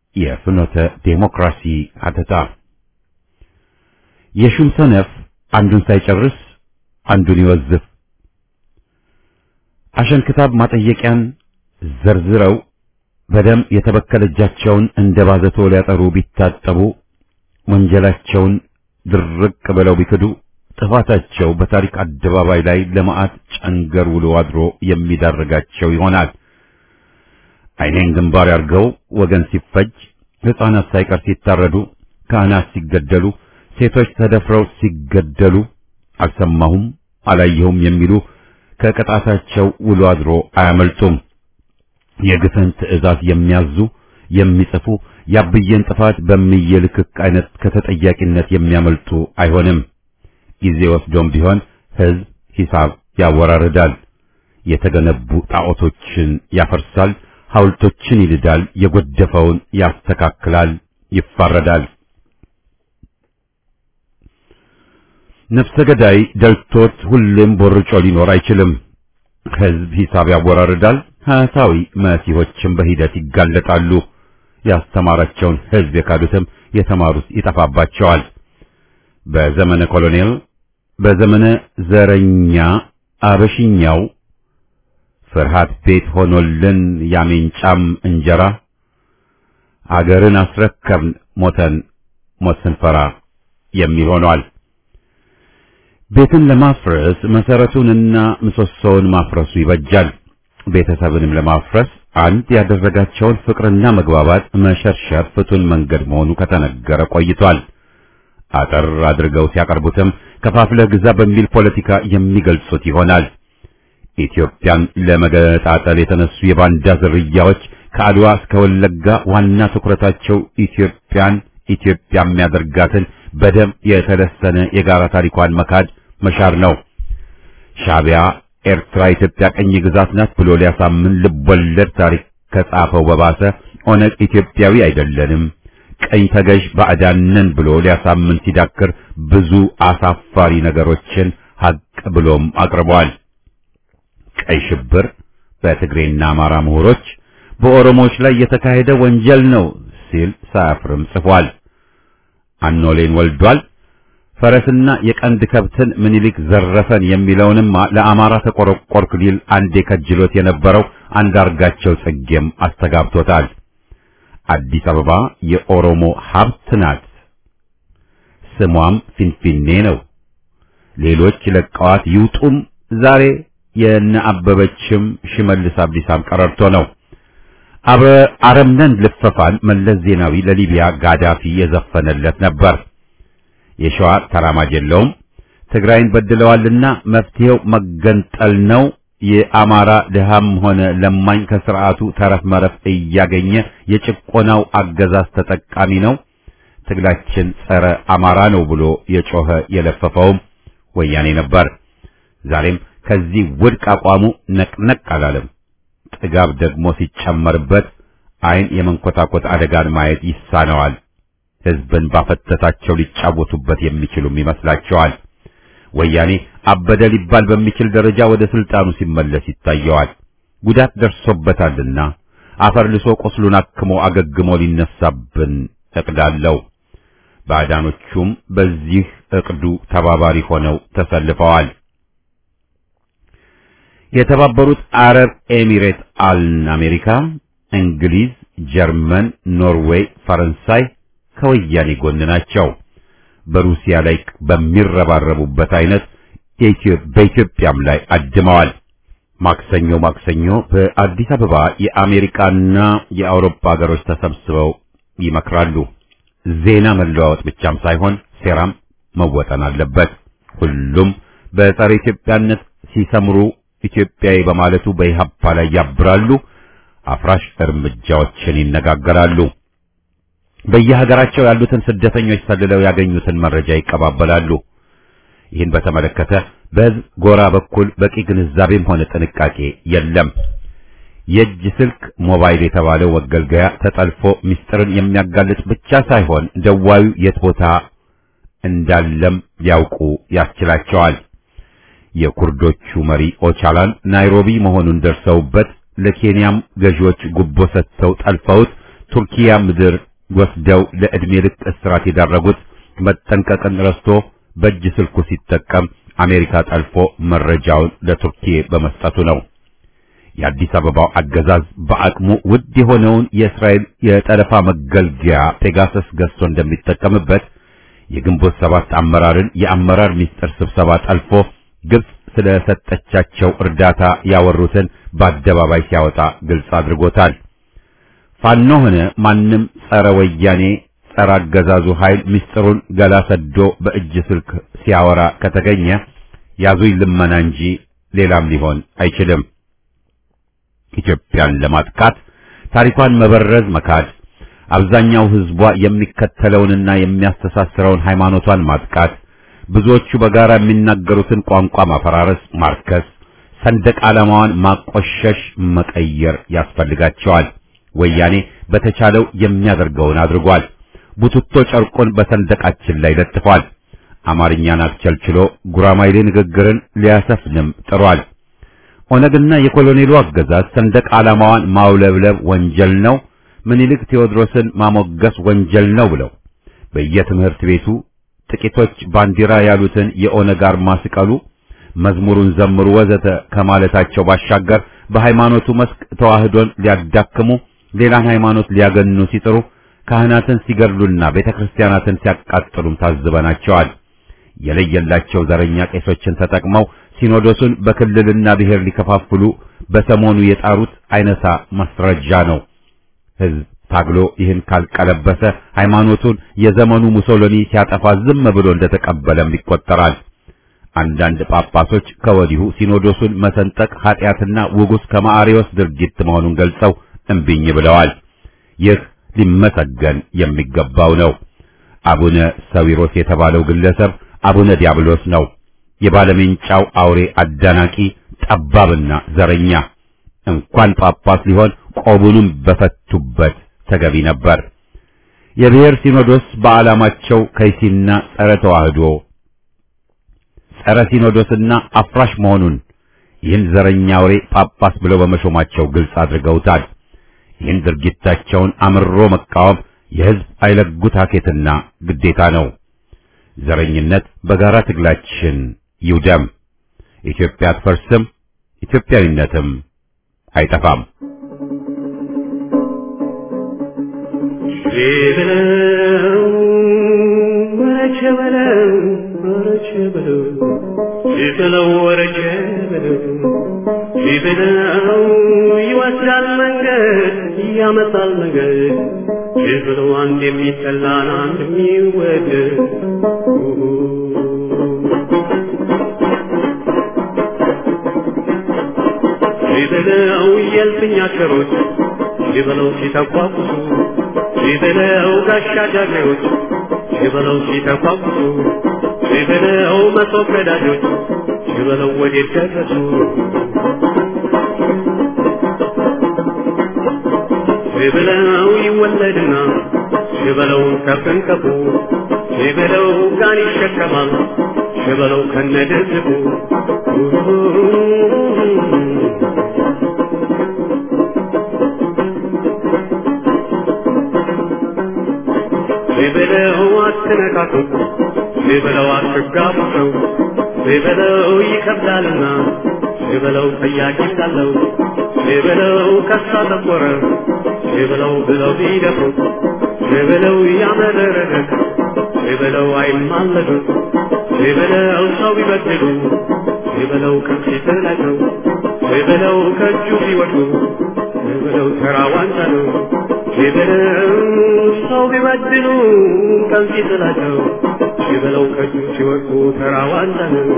የፍኖተ ዴሞክራሲ ሀተታ የሹም ሰነፍ አንዱን ሳይጨርስ አንዱን ይወዝፍ። አሸንክታብ ማጠየቂያን ዘርዝረው በደም የተበከለ እጃቸውን እንደ ባዘቶ ሊያጠሩ ቢታጠቡ ወንጀላቸውን ድርቅ ብለው ቢክዱ ጥፋታቸው በታሪክ አደባባይ ላይ ለመዓት ጨንገር ውሎ አድሮ የሚዳርጋቸው ይሆናል። ዓይኔን ግንባር ያርገው ወገን ሲፈጅ፣ ሕፃናት ሳይቀር ሲታረዱ፣ ካህናት ሲገደሉ፣ ሴቶች ተደፍረው ሲገደሉ አልሰማሁም አላየሁም የሚሉ ከቅጣታቸው ውሎ አድሮ አያመልጡም። የግፍን ትዕዛዝ የሚያዙ የሚጽፉ ያብየን ጥፋት በሚየልክክ አይነት ከተጠያቂነት የሚያመልጡ አይሆንም። ጊዜ ወስዶም ቢሆን ሕዝብ ሂሳብ ያወራርዳል። የተገነቡ ጣዖቶችን ያፈርሳል፣ ሐውልቶችን ይልዳል፣ የጎደፈውን ያስተካክላል፣ ይፋረዳል። ነፍሰ ገዳይ ደልቶት ሁሌም ቦርጮ ሊኖር አይችልም። ሕዝብ ሂሳብ ያወራርዳል። ሐሳዊ መሲሆችም በሂደት ይጋለጣሉ። ያስተማራቸውን ሕዝብ የካዱትም የተማሩት ይጠፋባቸዋል። በዘመነ ኮሎኔል፣ በዘመነ ዘረኛ አበሽኛው ፍርሃት ቤት ሆኖልን ያሜንጫም እንጀራ አገርን አስረከብን ሞተን ሞት ስንፈራ የሚል ሆኗል። ቤትን ለማፍረስ መሰረቱንና ምሰሶውን ማፍረሱ ይበጃል። ቤተሰብንም ለማፍረስ አንድ ያደረጋቸውን ፍቅርና መግባባት መሸርሸር ፍቱን መንገድ መሆኑ ከተነገረ ቆይቷል። አጠር አድርገው ሲያቀርቡትም ከፋፍለህ ግዛ በሚል ፖለቲካ የሚገልጹት ይሆናል። ኢትዮጵያን ለመገጣጠል የተነሱ የባንዳ ዝርያዎች ከአድዋ እስከ ወለጋ ዋና ትኩረታቸው ኢትዮጵያን ኢትዮጵያ የሚያደርጋትን በደም የተለሰነ የጋራ ታሪኳን መካድ መሻር ነው። ሻዕቢያ ኤርትራ ኢትዮጵያ ቀኝ ግዛት ናት ብሎ ሊያሳምን ልቦለድ ታሪክ ከጻፈው በባሰ ኦነግ ኢትዮጵያዊ አይደለንም ቀኝ ተገዥ ባዕዳንን ብሎ ሊያሳምን ሲዳክር ብዙ አሳፋሪ ነገሮችን ሀቅ ብሎም አቅርቧል። ቀይ ሽብር በትግሬና አማራ ምሁሮች በኦሮሞዎች ላይ የተካሄደ ወንጀል ነው ሲል ሳያፍርም ጽፏል። አኖሌን ወልዷል። ፈረስና የቀንድ ከብትን ምኒልክ ዘረፈን የሚለውንም ለአማራ ተቆረቆርክ ሊል አንዴ ከጅሎት የነበረው አንዳርጋቸው ጽጌም አስተጋብቶታል። አዲስ አበባ የኦሮሞ ሀብት ናት፣ ስሟም ፊንፊኔ ነው፣ ሌሎች ለቀዋት ይውጡም ዛሬ የነ አበበችም ሽመልስ አብዲሳም ቀረርቶ ነው። አበ አረምነን ልፈፋን መለስ ዜናዊ ለሊቢያ ጋዳፊ የዘፈነለት ነበር። የሸዋ ተራማጅ የለውም። ትግራይን በድለዋልና መፍትሄው መገንጠል ነው። የአማራ ድሃም ሆነ ለማኝ ከስርዓቱ ተረፍ መረፍ እያገኘ የጭቆናው አገዛዝ ተጠቃሚ ነው። ትግላችን ጸረ አማራ ነው ብሎ የጮኸ የለፈፈውም ወያኔ ነበር። ዛሬም ከዚህ ውድቅ አቋሙ ነቅነቅ አላለም። ጥጋብ ደግሞ ሲጨመርበት አይን የመንኮታኮት አደጋን ማየት ይሳነዋል። ሕዝብን ባፈተታቸው ሊጫወቱበት የሚችሉም ይመስላቸዋል። ወያኔ አበደ ሊባል በሚችል ደረጃ ወደ ስልጣኑ ሲመለስ ይታየዋል። ጉዳት ደርሶበታልና አፈርልሶ ቁስሉን አክሞ አገግሞ ሊነሳብን እቅዳለው። ባዕዳኖቹም በዚህ እቅዱ ተባባሪ ሆነው ተሰልፈዋል። የተባበሩት አረብ ኤሚሬት አልን አሜሪካ፣ እንግሊዝ፣ ጀርመን፣ ኖርዌይ፣ ፈረንሳይ ከወያኔ ጎን ናቸው። በሩሲያ ላይ በሚረባረቡበት አይነት በኢትዮጵያም ላይ አድመዋል። ማክሰኞ ማክሰኞ በአዲስ አበባ የአሜሪካና የአውሮፓ ሀገሮች ተሰብስበው ይመክራሉ። ዜና መለዋወጥ ብቻም ሳይሆን ሴራም መወጠን አለበት። ሁሉም በጸረ ኢትዮጵያነት ሲሰምሩ ኢትዮጵያዊ በማለቱ በኢህአፓ ላይ ያብራሉ። አፍራሽ እርምጃዎችን ይነጋገራሉ። በየሀገራቸው ያሉትን ስደተኞች ሰልለው ያገኙትን መረጃ ይቀባበላሉ። ይህን በተመለከተ በሕዝብ ጎራ በኩል በቂ ግንዛቤም ሆነ ጥንቃቄ የለም። የእጅ ስልክ ሞባይል የተባለው መገልገያ ተጠልፎ ምስጢርን የሚያጋልጥ ብቻ ሳይሆን ደዋዩ የት ቦታ እንዳለም ሊያውቁ ያስችላቸዋል። የኩርዶቹ መሪ ኦቻላን ናይሮቢ መሆኑን ደርሰውበት ለኬንያም ገዢዎች ጉቦ ሰጥተው ጠልፈውት ቱርኪያ ምድር ወስደው ለዕድሜ ልክ እስራት የዳረጉት መጠንቀቅን ረስቶ በእጅ ስልኩ ሲጠቀም አሜሪካ ጠልፎ መረጃውን ለቱርኪያ በመስጠቱ ነው። የአዲስ አበባው አገዛዝ በአቅሙ ውድ የሆነውን የእስራኤል የጠለፋ መገልገያ ፔጋሰስ ገዝቶ እንደሚጠቀምበት የግንቦት ሰባት አመራርን የአመራር ሚስጥር ስብሰባ ጠልፎ ግብጽ ስለሰጠቻቸው እርዳታ ያወሩትን በአደባባይ ሲያወጣ ግልጽ አድርጎታል። ፋኖ ሆነ ማንም ጸረ ወያኔ ጸረ አገዛዙ ኃይል ሚስጥሩን ገላ ሰዶ በእጅ ስልክ ሲያወራ ከተገኘ ያዙኝ ልመና እንጂ ሌላም ሊሆን አይችልም። ኢትዮጵያን ለማጥቃት ታሪኳን መበረዝ መካድ፣ አብዛኛው ህዝቧ የሚከተለውንና የሚያስተሳስረውን ሃይማኖቷን ማጥቃት፣ ብዙዎቹ በጋራ የሚናገሩትን ቋንቋ ማፈራረስ፣ ማርከስ፣ ሰንደቅ ዓላማዋን ማቆሸሽ፣ መቀየር ያስፈልጋቸዋል። ወያኔ በተቻለው የሚያደርገውን አድርጓል። ቡትቶ ጨርቁን በሰንደቃችን ላይ ለጥፏል። አማርኛን አስቸልችሎ ጉራማይሌ ንግግርን ሊያሰፍንም ጥሯል። ኦነግና የኮሎኔሉ አገዛዝ ሰንደቅ ዓላማዋን ማውለብለብ ወንጀል ነው፣ ምኒልክ ቴዎድሮስን ማሞገስ ወንጀል ነው ብለው በየትምህርት ቤቱ ጥቂቶች ባንዲራ ያሉትን የኦነግ አርማ ሲቀሉ፣ መዝሙሩን ዘምሩ ወዘተ ከማለታቸው ባሻገር በሃይማኖቱ መስክ ተዋህዶን ሊያዳክሙ ሌላን ሃይማኖት ሊያገኑ ሲጥሩ ካህናትን ሲገድሉና ቤተክርስቲያናትን ሲያቃጥሉም ታዝበናቸዋል። የለየላቸው ዘረኛ ቄሶችን ተጠቅመው ሲኖዶሱን በክልልና ብሔር ሊከፋፍሉ በሰሞኑ የጣሩት አይነታ ማስረጃ ነው። ህዝብ ታግሎ ይህን ካልቀለበሰ ሃይማኖቱን የዘመኑ ሙሶሎኒ ሲያጠፋ ዝም ብሎ እንደተቀበለም ይቆጠራል። አንዳንድ ጳጳሶች ከወዲሁ ሲኖዶሱን መሰንጠቅ ኃጢአትና ውጉስ ከማሪዎስ ድርጊት መሆኑን ገልጸው እምቢኝ ብለዋል። ይህ ሊመሰገን የሚገባው ነው። አቡነ ሰዊሮስ የተባለው ግለሰብ አቡነ ዲያብሎስ ነው። የባለሜንጫው አውሬ አዳናቂ ጠባብና ዘረኛ እንኳን ጳጳስ ሊሆን ቆቡንም በፈቱበት ተገቢ ነበር። የብሔር ሲኖዶስ በዓላማቸው ከይሲና ጸረ ተዋህዶ ጸረ ሲኖዶስና አፍራሽ መሆኑን ይህን ዘረኛ አውሬ ጳጳስ ብለው በመሾማቸው ግልጽ አድርገውታል። ይህን ድርጊታቸውን አምሮ መቃወም የህዝብ አይለጉት ሀኬትና ግዴታ ነው። ዘረኝነት በጋራ ትግላችን ይውደም። ኢትዮጵያ አትፈርስም፣ ኢትዮጵያዊነትም አይጠፋም። ሸበለው ወረቸበለው ወረቸበለው ሸበለው ወረቸበለው ሸበለው ይወስዳል መንገድ ያመጣል መንገድ ሸበለው አንድ የሚጠላን አንድ የሚወደድ ሸበለው የልፍኛ ሸሮች ሸበለው ሲተቋቁሱ ሸበለው ጋሻ ጃግሬዎች ሸበለው ሲተቋቁሱ ሸበለው መሶብ ቀዳጆች ሸበለው ወዴት ደረሱ ሸበለው ይወለድና ሸበለው ከፍንከፉ ሸበለው ጋን ይሸከማል ሸበለው ከነደዝቡ ሸበለው አትነካኩት ሸበለው አትጋፉት ሸበለው ይከብዳልና ሸበለው ጠያቂ እንዳለው ሸበለው ከሳ ተቆረ ሸበለው ብለው ቢደፍሩት ሸበለው ያመረረለት ሸበለው አይማለዱት ሸበለው ሰው ቢበድሉ ሸበለው ከፊት ናቸው ሸበለው ከእጁ ቢወዱ ሸበለው ተራ ዋንጫ ነው ሸበለው ሰው ቢበድሉ ከፊት ናቸው ሸበለው ከእጁ ሲወዱ ተራ ዋንጫ ነው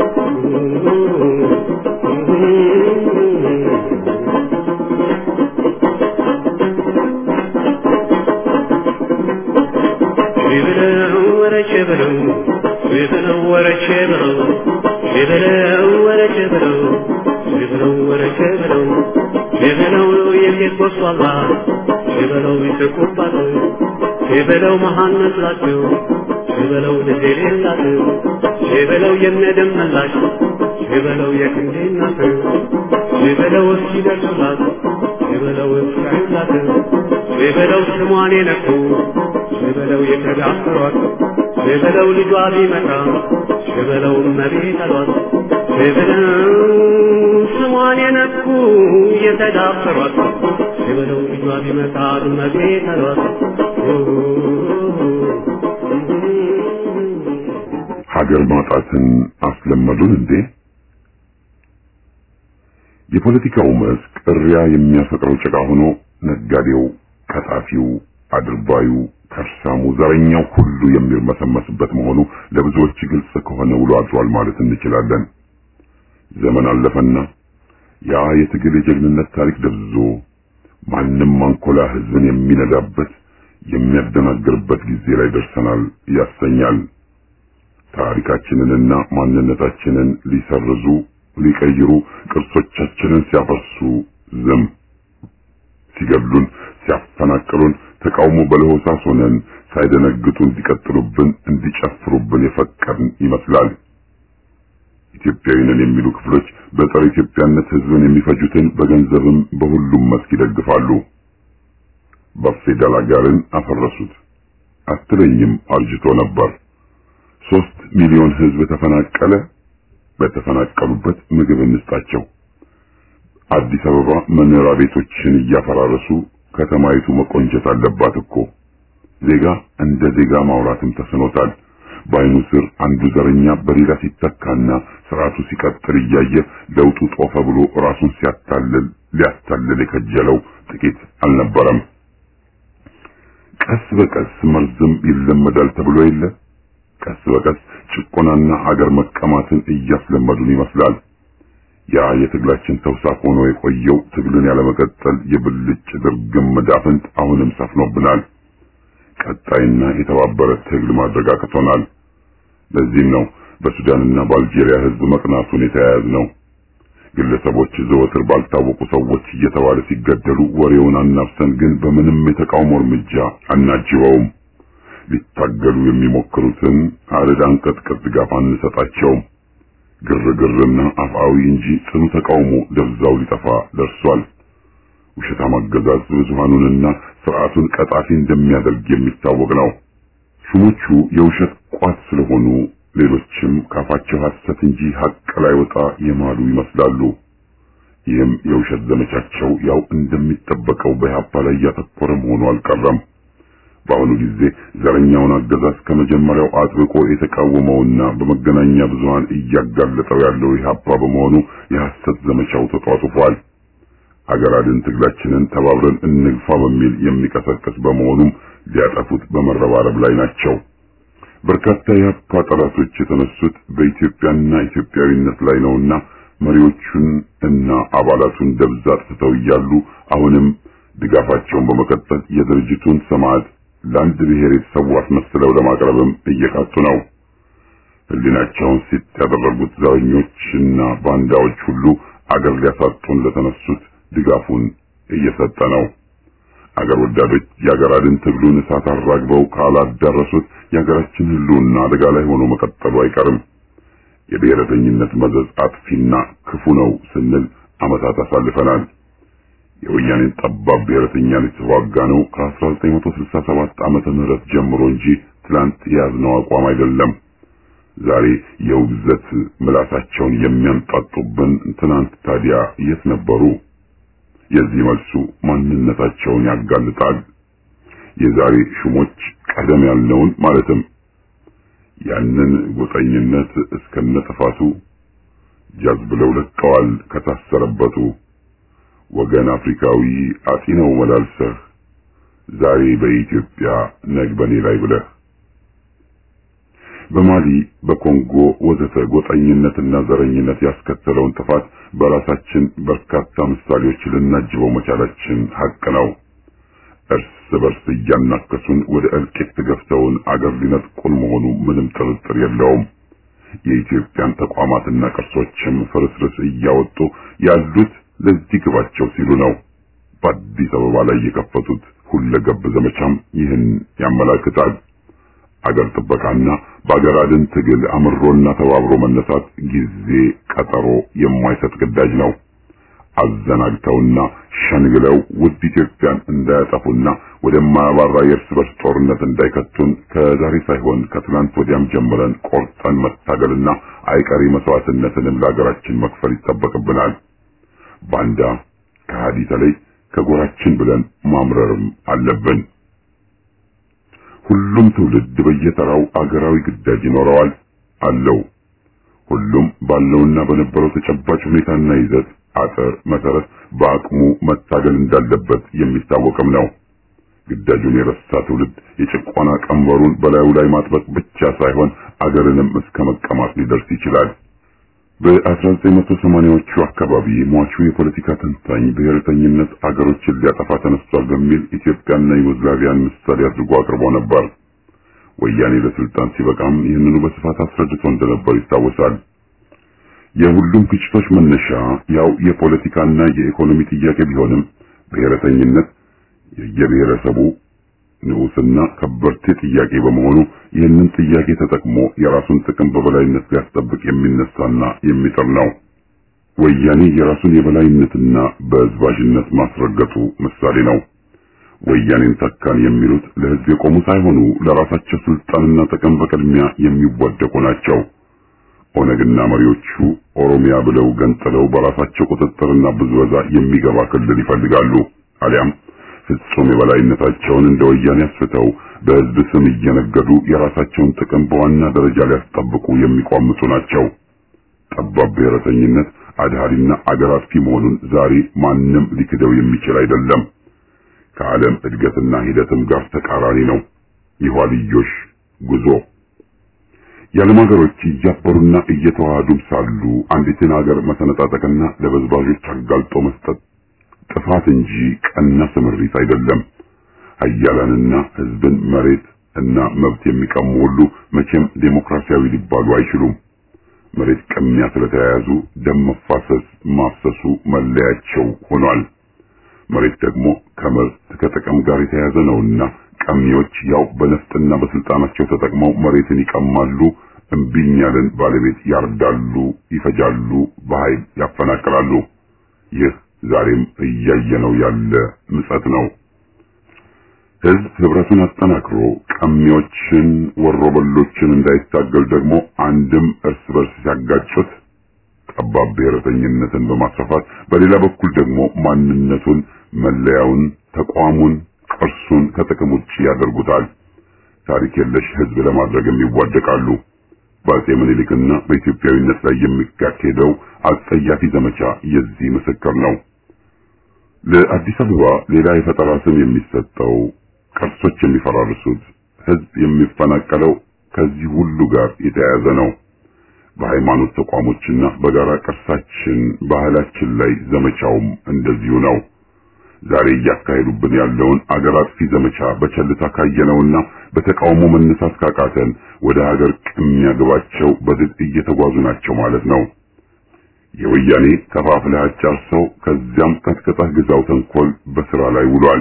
ሸበለው ወረቸበለው ሸበለው ወረቸበለው ሸበለው ወረቸበለው ሸበለው ወረቸበለው ሸበለው የሴት ጎስቋላ ሸበለው ይስቁባት ሸበለው መሃን መስላቸው ሸበለው ልጅ የሌላቸው ሸበለው የነደም መላሽ ሸበለው የክንዴ እናት ሸበለው እስኪደርሱላት ሸበለው እስኪያዩላት ሸበለው ስሟን የነኩ ሸበለው የተዳፈሯት ሸበለው ልጇ ቢመጣ ሸበለው መቤት አሏት ሸበለው ስሟን ስሟን የነኩ የተዳፈሯት የበለው ልጇ ቢመጣ ድመቴ ተሏት ሀገር ማጣትን አስለመዱን እንዴ? የፖለቲካው መስክ እሪያ የሚያፈቅረው ጭቃ ሆኖ ነጋዴው፣ ቀጣፊው፣ አድርባዩ፣ ከርሳሙ፣ ዘረኛው ሁሉ የሚርመሰመስበት መሆኑ ለብዙዎች ግልጽ ከሆነ ውሎ አድሯል ማለት እንችላለን። ዘመን አለፈና ያ የትግል የጀግንነት ታሪክ ደብዝዞ ማንም አንኮላ ህዝብን የሚነዳበት የሚያደናግርበት ጊዜ ላይ ደርሰናል ያሰኛል። ታሪካችንንና ማንነታችንን ሊሰርዙ ሊቀይሩ ቅርሶቻችንን ሲያፈርሱ ዝም ሲገድሉን ሲያፈናቅሉን ተቃውሞ በለሆሳስ ሆነን ሳይደነግጡ እንዲቀጥሉብን እንዲጨፍሩብን የፈቀድን ይመስላል። ኢትዮጵያዊንን የሚሉ ክፍሎች በፀረ ኢትዮጵያነት ህዝብን የሚፈጁትን በገንዘብም በሁሉም መስክ ይደግፋሉ። በፌደራል አገርን አፈረሱት አትለኝም አርጅቶ ነበር። ሶስት ሚሊዮን ህዝብ ተፈናቀለ። በተፈናቀሉበት ምግብ እንስጣቸው። አዲስ አበባ መኖሪያ ቤቶችን እያፈራረሱ ከተማይቱ መቆንጀት አለባት እኮ። ዜጋ እንደ ዜጋ ማውራትም ተስኖታል። በአይኑ ስር አንዱ ዘረኛ በሌላ ሲተካና ስርዓቱ ሲቀጥል እያየ ለውጡ ጦፈ ብሎ ራሱን ሲያታልል ሊያታልል የከጀለው ጥቂት አልነበረም። ቀስ በቀስ መርዝም ይለመዳል ተብሎ የለ። ቀስ በቀስ ጭቆናና አገር መቀማትን እያስለመዱን ይመስላል። ያ የትግላችን ተውሳክ ሆኖ የቆየው ትግልን ያለመቀጠል የብልጭ ድርግም መዳፍንት አሁንም ሰፍኖብናል። ቀጣይና የተባበረ ትግል ማድረግ አቅቶናል። ለዚህም ነው በሱዳንና በአልጄሪያ ህዝብ መቅናቱን የተያያዝነው። ግለሰቦች ዘወትር ባልታወቁ ሰዎች እየተባለ ሲገደሉ ወሬውን አናፍሰን ግን በምንም የተቃውሞ እርምጃ አናጅበውም። ሊታገሉ የሚሞክሩትን አረድ አንቀጥቅጥ ድጋፍ አንሰጣቸውም። ግርግርና አፍአዊ እንጂ ጽኑ ተቃውሞ ደብዛው ሊጠፋ ደርሷል። ውሸታም አገዛዝ ብዙሃኑንና ስርዓቱን ቀጣፊ እንደሚያደርግ የሚታወቅ ነው። ሹሞቹ የውሸት ቋት ስለሆኑ ሌሎችም ካፋቸው ሐሰት እንጂ ሐቅ ላይ ወጣ የማሉ ይመስላሉ። ይህም የውሸት ዘመቻቸው ያው እንደሚጠበቀው በኢህአፓ ላይ ያተኮረ መሆኑ አልቀረም። በአሁኑ ጊዜ ዘረኛውን አገዛዝ ከመጀመሪያው አጥብቆ የተቃወመውና በመገናኛ ብዙሃን እያጋለጠው ያለው ኢህአፓ በመሆኑ የሐሰት ዘመቻው ተጧጡፏል። አገራድን ትግላችንን ተባብረን እንግፋ በሚል የሚቀሰቀስ በመሆኑም ሊያጠፉት በመረባረብ ላይ ናቸው። በርካታ የኢህአፓ ጠላቶች የተነሱት በኢትዮጵያና ኢትዮጵያዊነት ላይ ነውና መሪዎቹን እና አባላቱን ደብዛት ትተው እያሉ አሁንም ድጋፋቸውን በመቀጠል የድርጅቱን ሰማዕት ለአንድ ብሔር የተሰዉ አስመስለው ለማቅረብም እየቃጡ ነው። ህሊናቸውን ሲጥ ያደረጉት ዘረኞችና ባንዳዎች ሁሉ አገር ሊያሳጡን ለተነሱት ድጋፉን እየሰጠ ነው። አገር ወዳዶች የአገራድን ትግሉን እሳት አራግበው ካላዳረሱት የአገራችን ህልውና አደጋ ላይ ሆኖ መቀጠሉ አይቀርም። የብሔረተኝነት መዘዝ አጥፊና ክፉ ነው ስንል ዓመታት አሳልፈናል። የወያኔን ጠባብ ብሔረተኛን የተዋጋ ነው ከአስራ ዘጠኝ መቶ ስልሳ ሰባት ዓመተ ምህረት ጀምሮ እንጂ ትላንት የያዝነው አቋም አይደለም። ዛሬ የውግዘት ምላሳቸውን የሚያንጣጡብን ትናንት ታዲያ የት ነበሩ? የዚህ መልሱ ማንነታቸውን ያጋልጣል። የዛሬ ሹሞች ቀደም ያልነውን ማለትም ያንን ጎጠኝነት እስከነጥፋቱ ጃዝ ብለው ለቀዋል ከታሰረበቱ። ወገን አፍሪካዊ አጢነው መላልሰህ ዛሬ በኢትዮጵያ ነግበኔ ላይ ብለህ በማሊ በኮንጎ ወዘተ ጎጠኝነትና ዘረኝነት ያስከተለውን ጥፋት በራሳችን በርካታ ምሳሌዎች ልናጅበው መቻላችን ሐቅ ነው። እርስ በርስ እያናከሱን ወደ እልቂት ገፍተውን አገር ሊነጥቁን መሆኑ ምንም ጥርጥር የለውም። የኢትዮጵያን ተቋማትና ቅርሶችም ፍርስርስ እያወጡ ያሉት ለዚህ ግባቸው ሲሉ ነው። በአዲስ አበባ ላይ የከፈቱት ሁለገብ ዘመቻም ይህን ያመለክታል። አገር ጥበቃና በአገር አድን ትግል አምሮና ተባብሮ መነሳት ጊዜ ቀጠሮ የማይሰጥ ግዳጅ ነው። አዘናግተውና ሸንግለው ውድ ኢትዮጵያን እንዳያጠፉና ወደማያባራ የእርስ በርስ ጦርነት እንዳይከቱን ከዛሬ ሳይሆን ከትናንት ወዲያም ጀምረን ቆርጠን መታገልና አይቀሪ መስዋዕትነትንም ለሀገራችን መክፈል ይጠበቅብናል። ባንዳ ከሃዲ ተለይ ከጎራችን ብለን ማምረርም አለብን። ሁሉም ትውልድ በየተራው አገራዊ ግዳጅ ይኖረዋል አለው። ሁሉም ባለውና በነበረው ተጨባጭ ሁኔታና ይዘት አጥር መሰረት በአቅሙ መታገል እንዳለበት የሚታወቅም ነው። ግዳጁን የረሳ ትውልድ የጭቆና ቀንበሩን በላዩ ላይ ማጥበቅ ብቻ ሳይሆን አገርንም እስከ መቀማት ሊደርስ ይችላል። በአስራ ዘጠኝ መቶ ሰማኒያዎቹ አካባቢ ሟቹ የፖለቲካ ተንታኝ ብሔርተኝነት አገሮችን ሊያጠፋ ተነስቷል በሚል ኢትዮጵያና ዩጎዝላቪያን ምሳሌ አድርጎ አቅርቦ ነበር። ወያኔ ለስልጣን ሲበቃም ይህንኑ በስፋት አስረድቶ እንደነበር ይታወሳል። የሁሉም ግጭቶች መነሻ ያው የፖለቲካና የኢኮኖሚ ጥያቄ ቢሆንም ብሔርተኝነት የየብሔረሰቡ ንዑስና ከበርቴ ጥያቄ በመሆኑ ይህንን ጥያቄ ተጠቅሞ የራሱን ጥቅም በበላይነት ሊያስጠብቅ የሚነሳና የሚጥር ነው። ወያኔ የራሱን የበላይነትና በዝባዥነት ማስረገጡ ምሳሌ ነው። ወያኔን ተካን የሚሉት ለህዝብ የቆሙ ሳይሆኑ ለራሳቸው ስልጣንና ጥቅም በቅድሚያ የሚወደቁ ናቸው። ኦነግና መሪዎቹ ኦሮሚያ ብለው ገንጥለው በራሳቸው ቁጥጥርና ብዝበዛ የሚገባ ክልል ይፈልጋሉ። አሊያም ፍጹም የበላይነታቸውን እንደ ወያኔ አስፍተው በህዝብ ስም እየነገዱ የራሳቸውን ጥቅም በዋና ደረጃ ሊያስጠብቁ የሚቋምጡ ናቸው። ጠባብ ብሔረተኝነት አድሃሪና አገር አጥፊ መሆኑን ዛሬ ማንም ሊክደው የሚችል አይደለም። ከዓለም እድገትና ሂደትም ጋር ተቃራኒ ነው። የኋልዮሽ ጉዞ የዓለም ሀገሮች እያበሩና እየተዋሃዱ ሳሉ አንዲትን ሀገር መሰነጣጠቅና ለበዝባዦች አጋልጦ መስጠት ጥፋት እንጂ ቀና ስምሪት አይደለም። ሀያላንና ህዝብን መሬት እና መብት የሚቀሙ ሁሉ መቼም ዴሞክራሲያዊ ሊባሉ አይችሉም። መሬት ቅሚያ ስለተያያዙ ደም መፋሰስ ማፍሰሱ መለያቸው ሆኗል። መሬት ደግሞ ከምርት ከጥቅም ጋር የተያያዘ ነውና ቀሚዎች ያው በነፍጥና በስልጣናቸው ተጠቅመው መሬትን ይቀማሉ፣ እምቢኝ ያለን ባለቤት ያርዳሉ፣ ይፈጃሉ፣ በኃይል ያፈናቅላሉ። ይህ ዛሬም እያየነው ያለ ምጸት ነው። ህዝብ ህብረቱን አጠናክሮ ቀሚዎችን ወሮበሎችን እንዳይታገል ደግሞ አንድም እርስ በርስ ሲያጋጩት ጠባብ ብሔረተኝነትን በማስፋፋት በሌላ በኩል ደግሞ ማንነቱን፣ መለያውን፣ ተቋሙን፣ ቅርሱን ከጥቅም ውጭ ያደርጉታል። ታሪክ የለሽ ህዝብ ለማድረግም ይዋደቃሉ። በአፄ ምኒልክና በኢትዮጵያዊነት ላይ የሚካሄደው አጸያፊ ዘመቻ የዚህ ምስክር ነው። ለአዲስ አበባ ሌላ የፈጠራ ስም የሚሰጠው፣ ቅርሶች የሚፈራርሱት፣ ህዝብ የሚፈናቀለው ከዚህ ሁሉ ጋር የተያያዘ ነው። በሃይማኖት ተቋሞችና በጋራ ቅርሳችን ባህላችን ላይ ዘመቻውም እንደዚሁ ነው። ዛሬ እያካሄዱብን ያለውን አገር አጥፊ ዘመቻ በቸልታ ካየነውና በተቃውሞ መነሳት ካቃተን ወደ ሀገር ቅሚያ ግባቸው በድል እየተጓዙ ናቸው ማለት ነው። የወያኔ ከፋፍለህ አጫርሰው ከዚያም ከትከታህ ግዛው ተንኮል በስራ ላይ ውሏል።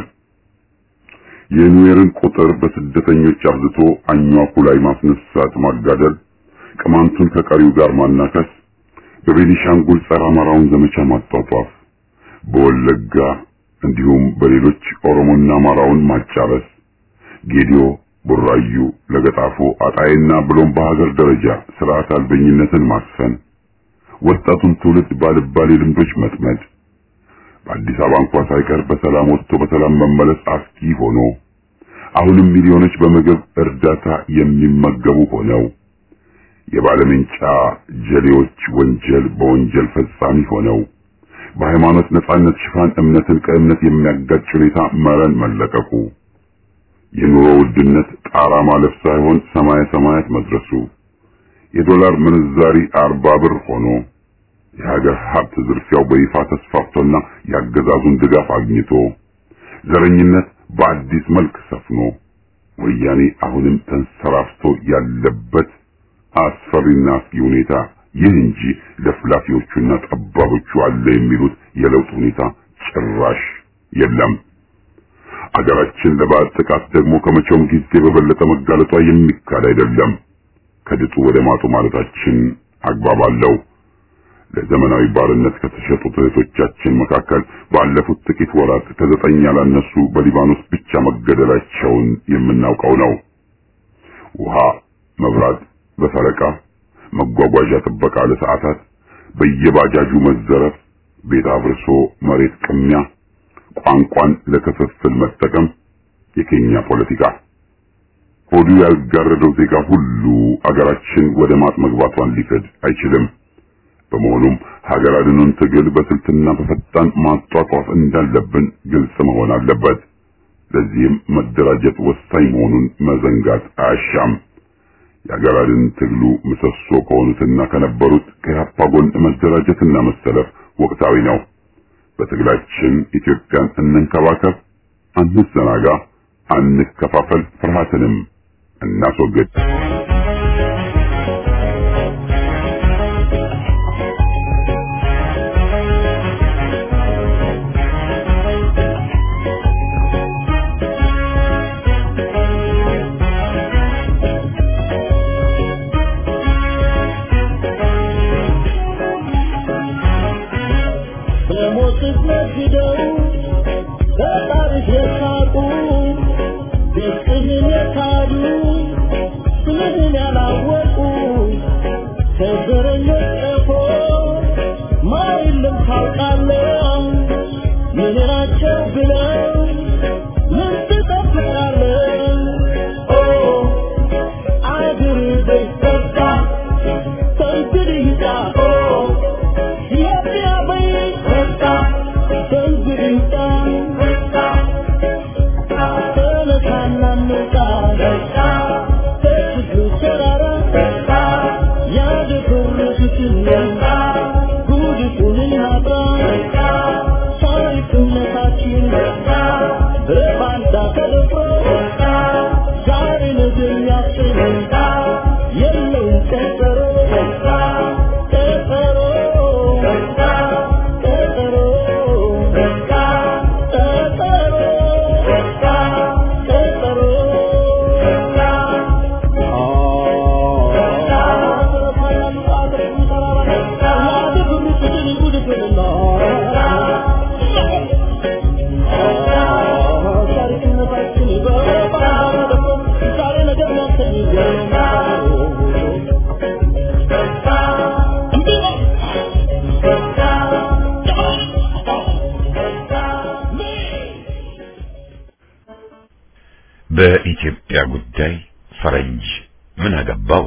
የኑዌርን ቁጥር በስደተኞች አብዝቶ አኟኩ ላይ ማስነሳት ማጋደል፣ ቅማንቱን ከቀሪው ጋር ማናከስ፣ በቤኒሻንጉል ጸረ አማራውን ዘመቻ ማጧጧፍ፣ በወለጋ እንዲሁም በሌሎች ኦሮሞና አማራውን ማጫረስ፣ ጌዲዮ፣ ቡራዩ፣ ለገጣፎ፣ አጣይና ብሎም በሀገር ደረጃ ስርዓት አልበኝነትን ማስፈን፣ ወጣቱን ትውልድ ባልባሌ ልምዶች መጥመድ፣ በአዲስ አበባ እንኳን ሳይቀር በሰላም ወጥቶ በሰላም መመለስ አስጊ ሆኖ አሁንም ሚሊዮኖች በምግብ እርዳታ የሚመገቡ ሆነው የባለምንጫ ጀሌዎች ወንጀል በወንጀል ፈጻሚ ሆነው በሃይማኖት ነጻነት ሽፋን እምነትን ከእምነት የሚያጋጭ ሁኔታ መረን መለቀቁ፣ የኑሮ ውድነት ጣራ ማለፍ ሳይሆን ሰማይ ሰማያት መድረሱ፣ የዶላር ምንዛሪ አርባ ብር ሆኖ የሀገር ሀብት ዝርፊያው በይፋ ተስፋፍቶና ያገዛዙን ድጋፍ አግኝቶ ዘረኝነት በአዲስ መልክ ሰፍኖ ወያኔ አሁንም ተንሰራፍቶ ያለበት አስፈሪና አስጊ ሁኔታ ይህ እንጂ ለፍላፊዎቹና ጠባቦቹ አለ የሚሉት የለውጥ ሁኔታ ጭራሽ የለም። አገራችን ለባዕድ ጥቃት ደግሞ ከመቼውም ጊዜ በበለጠ መጋለጧ የሚካድ አይደለም። ከድጡ ወደ ማጡ ማለታችን አግባብ አለው። ለዘመናዊ ባርነት ከተሸጡት እህቶቻችን መካከል ባለፉት ጥቂት ወራት ከዘጠኝ ያላነሱ በሊባኖስ ብቻ መገደላቸውን የምናውቀው ነው። ውሃ፣ መብራት በፈረቃ መጓጓዣ ጥበቃ ለሰዓታት፣ በየባጃጁ መዘረፍ፣ ቤት አብርሶ መሬት ቅሚያ፣ ቋንቋን ለክፍፍል መጠቀም የኬኛ ፖለቲካ። ሆዱ ያልጋረደው ዜጋ ሁሉ አገራችን ወደ ማጥ መግባቷን ሊክድ አይችልም። በመሆኑም ሀገር አድኑን ትግል በስልትና በፈጣን ማጧጧፍ እንዳለብን ግልጽ መሆን አለበት። ለዚህም መደራጀት ወሳኝ መሆኑን መዘንጋት አያሻም። የሀገር አድን ትግሉ ምሰሶ ከሆኑትና ከነበሩት ከኢህአፓ ጎን መደራጀትና መሰለፍ ወቅታዊ ነው። በትግላችን ኢትዮጵያን እንንከባከብ፣ አንዘናጋ፣ አንከፋፈል፣ ፍርሃትንም እናስወግድ። በኢትዮጵያ ጉዳይ ፈረንጅ ምን አገባው?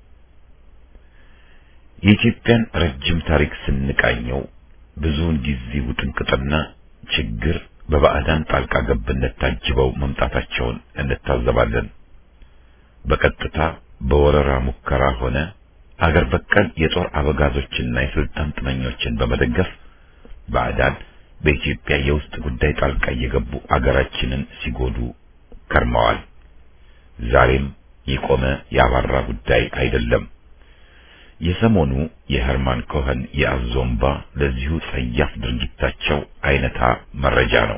የኢትዮጵያን ረጅም ታሪክ ስንቃኘው ብዙውን ጊዜ ውጥንቅጥና ችግር በባዕዳን ጣልቃ ገብነት ታጅበው መምጣታቸውን እንታዘባለን። በቀጥታ በወረራ ሙከራ ሆነ አገር በቀል የጦር አበጋዞችና የስልጣን ጥመኞችን በመደገፍ ባዕዳን በኢትዮጵያ የውስጥ ጉዳይ ጣልቃ እየገቡ አገራችንን ሲጎዱ ከርመዋል። ዛሬም የቆመ ያባራ ጉዳይ አይደለም። የሰሞኑ የሄርማን ኮሄን የአዞምባ ለዚሁ ጸያፍ ድርጊታቸው አይነታ መረጃ ነው።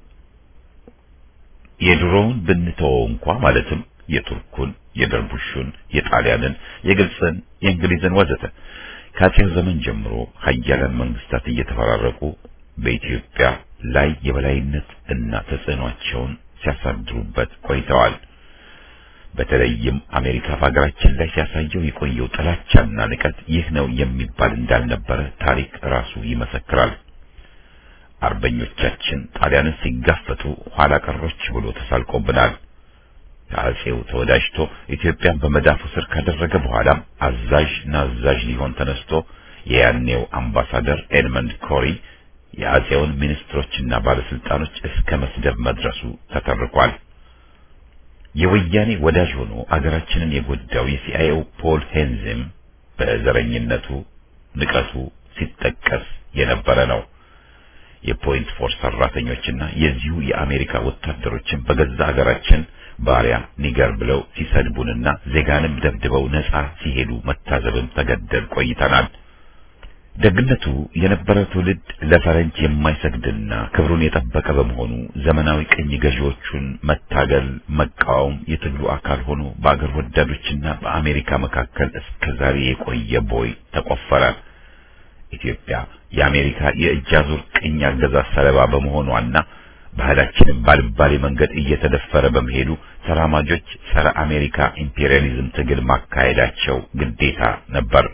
የድሮውን ብንተወው እንኳን ማለትም የቱርኩን፣ የደርቡሹን፣ የጣሊያንን፣ የግብፅን፣ የእንግሊዝን ወዘተ ከአጼው ዘመን ጀምሮ ሀያላን መንግስታት እየተፈራረቁ በኢትዮጵያ ላይ የበላይነት እና ተጽዕኖአቸውን ሲያሳድሩበት ቆይተዋል። በተለይም አሜሪካ በሀገራችን ላይ ሲያሳየው የቆየው ጥላቻና ንቀት ይህ ነው የሚባል እንዳልነበረ ታሪክ ራሱ ይመሰክራል። አርበኞቻችን ጣሊያንን ሲጋፈጡ ኋላ ቀሮች ብሎ ተሳልቆብናል። ከአጼው ተወዳጅቶ ኢትዮጵያን በመዳፉ ስር ካደረገ በኋላ አዛዥ ናዛዥ ሊሆን ተነስቶ የያኔው አምባሳደር ኤድመንድ ኮሪ የአጼውን ሚኒስትሮችና ባለስልጣኖች እስከ መስደብ መድረሱ ተተርኳል። የወያኔ ወዳጅ ሆኖ አገራችንን የጎዳው የሲአይኤው ፖል ሄንዝም በዘረኝነቱ ንቀቱ ሲጠቀስ የነበረ ነው። የፖይንት ፎርስ ሰራተኞችና የዚሁ የአሜሪካ ወታደሮችን በገዛ ሀገራችን ባሪያ ኒገር ብለው ሲሰድቡንና ዜጋንም ደብድበው ነፃ ሲሄዱ መታዘብም ተገደል ቆይተናል። ደግነቱ የነበረው ትውልድ ለፈረንጅ የማይሰግድና ክብሩን የጠበቀ በመሆኑ ዘመናዊ ቅኝ ገዢዎቹን መታገል መቃወም የትግሉ አካል ሆኖ በአገር ወዳዶችና በአሜሪካ መካከል እስከዛሬ የቆየ ቦይ ተቆፈረ። ኢትዮጵያ የአሜሪካ የእጅ አዙር ቅኝ አገዛዝ ሰለባ በመሆኗና ባህላችንን ባልባሌ መንገድ እየተደፈረ በመሄዱ ተራማጆች ጸረ አሜሪካ ኢምፔሪያሊዝም ትግል ማካሄዳቸው ግዴታ ነበር።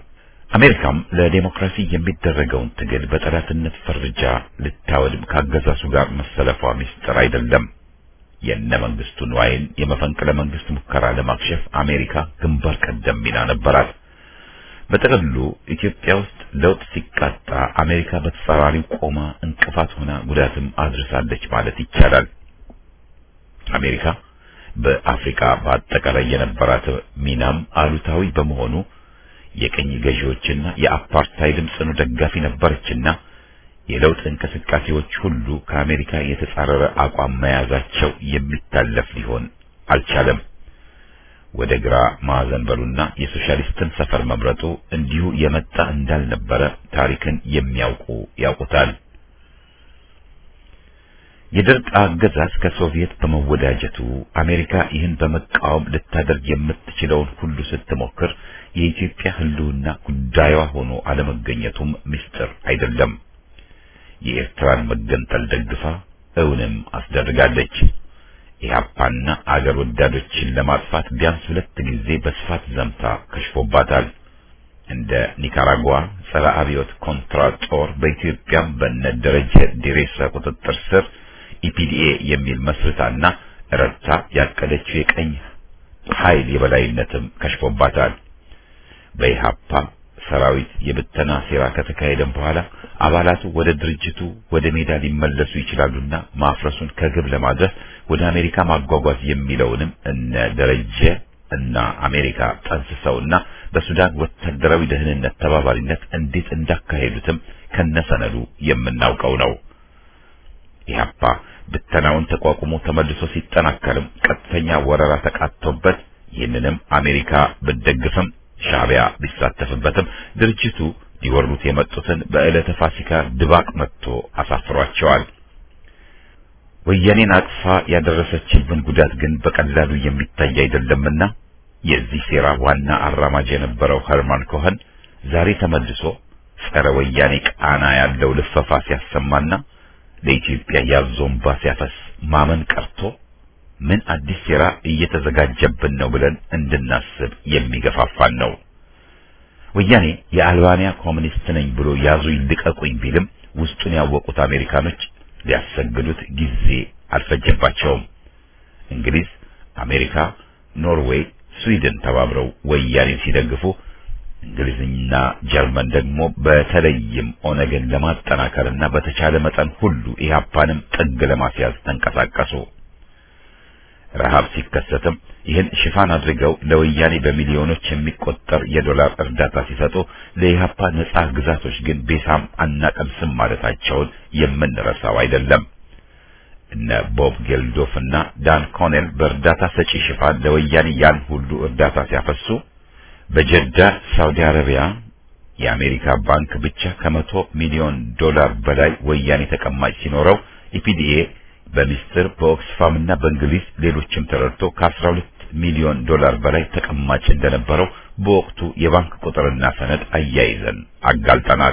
አሜሪካም ለዲሞክራሲ የሚደረገውን ትግል በጠላትነት ፈርጃ ልታወድም ካገዛሱ ጋር መሰለፏ ምስጢር አይደለም። የነ መንግስቱ ንዋይን የመፈንቅለ መንግስት ሙከራ ለማክሸፍ አሜሪካ ግንባር ቀደም ሚና ነበራት። በተቀሉ ኢትዮጵያ ውስጥ ለውጥ ሲቃጣ አሜሪካ በተጻራሪው ቆማ እንቅፋት ሆና ጉዳትም አድርሳለች ማለት ይቻላል። አሜሪካ በአፍሪካ በአጠቃላይ የነበራት ሚናም አሉታዊ በመሆኑ የቀኝ ገዢዎችና የአፓርታይድም ጽኑ ደጋፊ ነበረችና የለውጥ እንቅስቃሴዎች ሁሉ ከአሜሪካ የተጻረረ አቋም መያዛቸው የሚታለፍ ሊሆን አልቻለም። ወደ ግራ ማዘንበሉና የሶሻሊስትን ሰፈር መምረጡ እንዲሁ የመጣ እንዳልነበረ ታሪክን የሚያውቁ ያውቁታል። የደርግ አገዛዝ ከሶቪየት በመወዳጀቱ አሜሪካ ይህን በመቃወም ልታደርግ የምትችለውን ሁሉ ስትሞክር የኢትዮጵያ ሕልውና ጉዳዩዋ ሆኖ አለመገኘቱም ምስጢር አይደለም። የኤርትራን መገንጠል ደግፋ እውንም አስደርጋለች። ኢህአፓና አገር ወዳዶችን ለማጥፋት ቢያንስ ሁለት ጊዜ በስፋት ዘምታ ከሽፎባታል። እንደ ኒካራጓ ጸረ አብዮት ኮንትራ ጦር በኢትዮጵያም በነደረጀ ዲሬሳ ቁጥጥር ስር ኢፒዲኤ የሚል መስርታና ረታ ያቀደችው የቀኝ ኃይል የበላይነትም ከሽፎባታል። በኢህአፓ ሰራዊት የብተና ሴራ ከተካሄደ በኋላ አባላቱ ወደ ድርጅቱ ወደ ሜዳ ሊመለሱ ይችላሉና ማፍረሱን ከግብ ለማድረስ ወደ አሜሪካ ማጓጓዝ የሚለውንም እነ ደረጀ እና አሜሪካ ጠንስሰውና በሱዳን ወታደራዊ ደህንነት ተባባሪነት እንዴት እንዳካሄዱትም ከነሰነዱ የምናውቀው ነው። ኢህአፓ ብተናውን ተቋቁሞ ተመልሶ ሲጠናከርም ቀጥተኛ ወረራ ተቃጥቶበት ይህንንም አሜሪካ ብትደግፍም ሻዕቢያ ቢሳተፍበትም ድርጅቱ ሊወሩት የመጡትን በዕለተ ፋሲካ ድባቅ መጥቶ አሳፍሯቸዋል። ወያኔን አጥፋ ያደረሰችብን ጉዳት ግን በቀላሉ የሚታይ አይደለምና የዚህ ሴራ ዋና አራማጅ የነበረው ኸርማን ኮኸን ዛሬ ተመልሶ ጸረ ወያኔ ቃና ያለው ልፈፋ ሲያሰማና ለኢትዮጵያ ያዞምባ ሲያፈስ ማመን ቀርቶ ምን አዲስ ሴራ እየተዘጋጀብን ነው ብለን እንድናስብ የሚገፋፋን ነው። ወያኔ የአልባንያ ኮሙኒስት ነኝ ብሎ ያዙ ይልቀቁኝ ቢልም ውስጡን ያወቁት አሜሪካኖች ሊያሰግዱት ጊዜ አልፈጀባቸውም። እንግሊዝ፣ አሜሪካ፣ ኖርዌይ፣ ስዊድን ተባብረው ወያኔን ሲደግፉ እንግሊዝና ጀርመን ደግሞ በተለይም ኦነግን ለማጠናከርና በተቻለ መጠን ሁሉ ኢህአፓንም ጥግ ለማስያዝ ተንቀሳቀሱ። ረሃብ ሲከሰትም ይህን ሽፋን አድርገው ለወያኔ በሚሊዮኖች የሚቆጠር የዶላር እርዳታ ሲሰጡ ለኢህአፓ ነጻ ግዛቶች ግን ቤሳም አናቀምስም ማለታቸውን የምንረሳው አይደለም። እነ ቦብ ጌልዶፍና ዳን ኮኔል በእርዳታ ሰጪ ሽፋን ለወያኔ ያን ሁሉ እርዳታ ሲያፈሱ በጀዳ ሳውዲ አረቢያ የአሜሪካ ባንክ ብቻ ከመቶ ሚሊዮን ዶላር በላይ ወያኔ ተቀማጭ ሲኖረው ኢፒዲኤ በሚስጥር በኦክስፋምና በእንግሊዝ ሌሎችም ተረድቶ ከአስራ ሁለት ሚሊዮን ዶላር በላይ ተቀማጭ እንደነበረው በወቅቱ የባንክ ቁጥርና ሰነድ አያይዘን አጋልጠናል።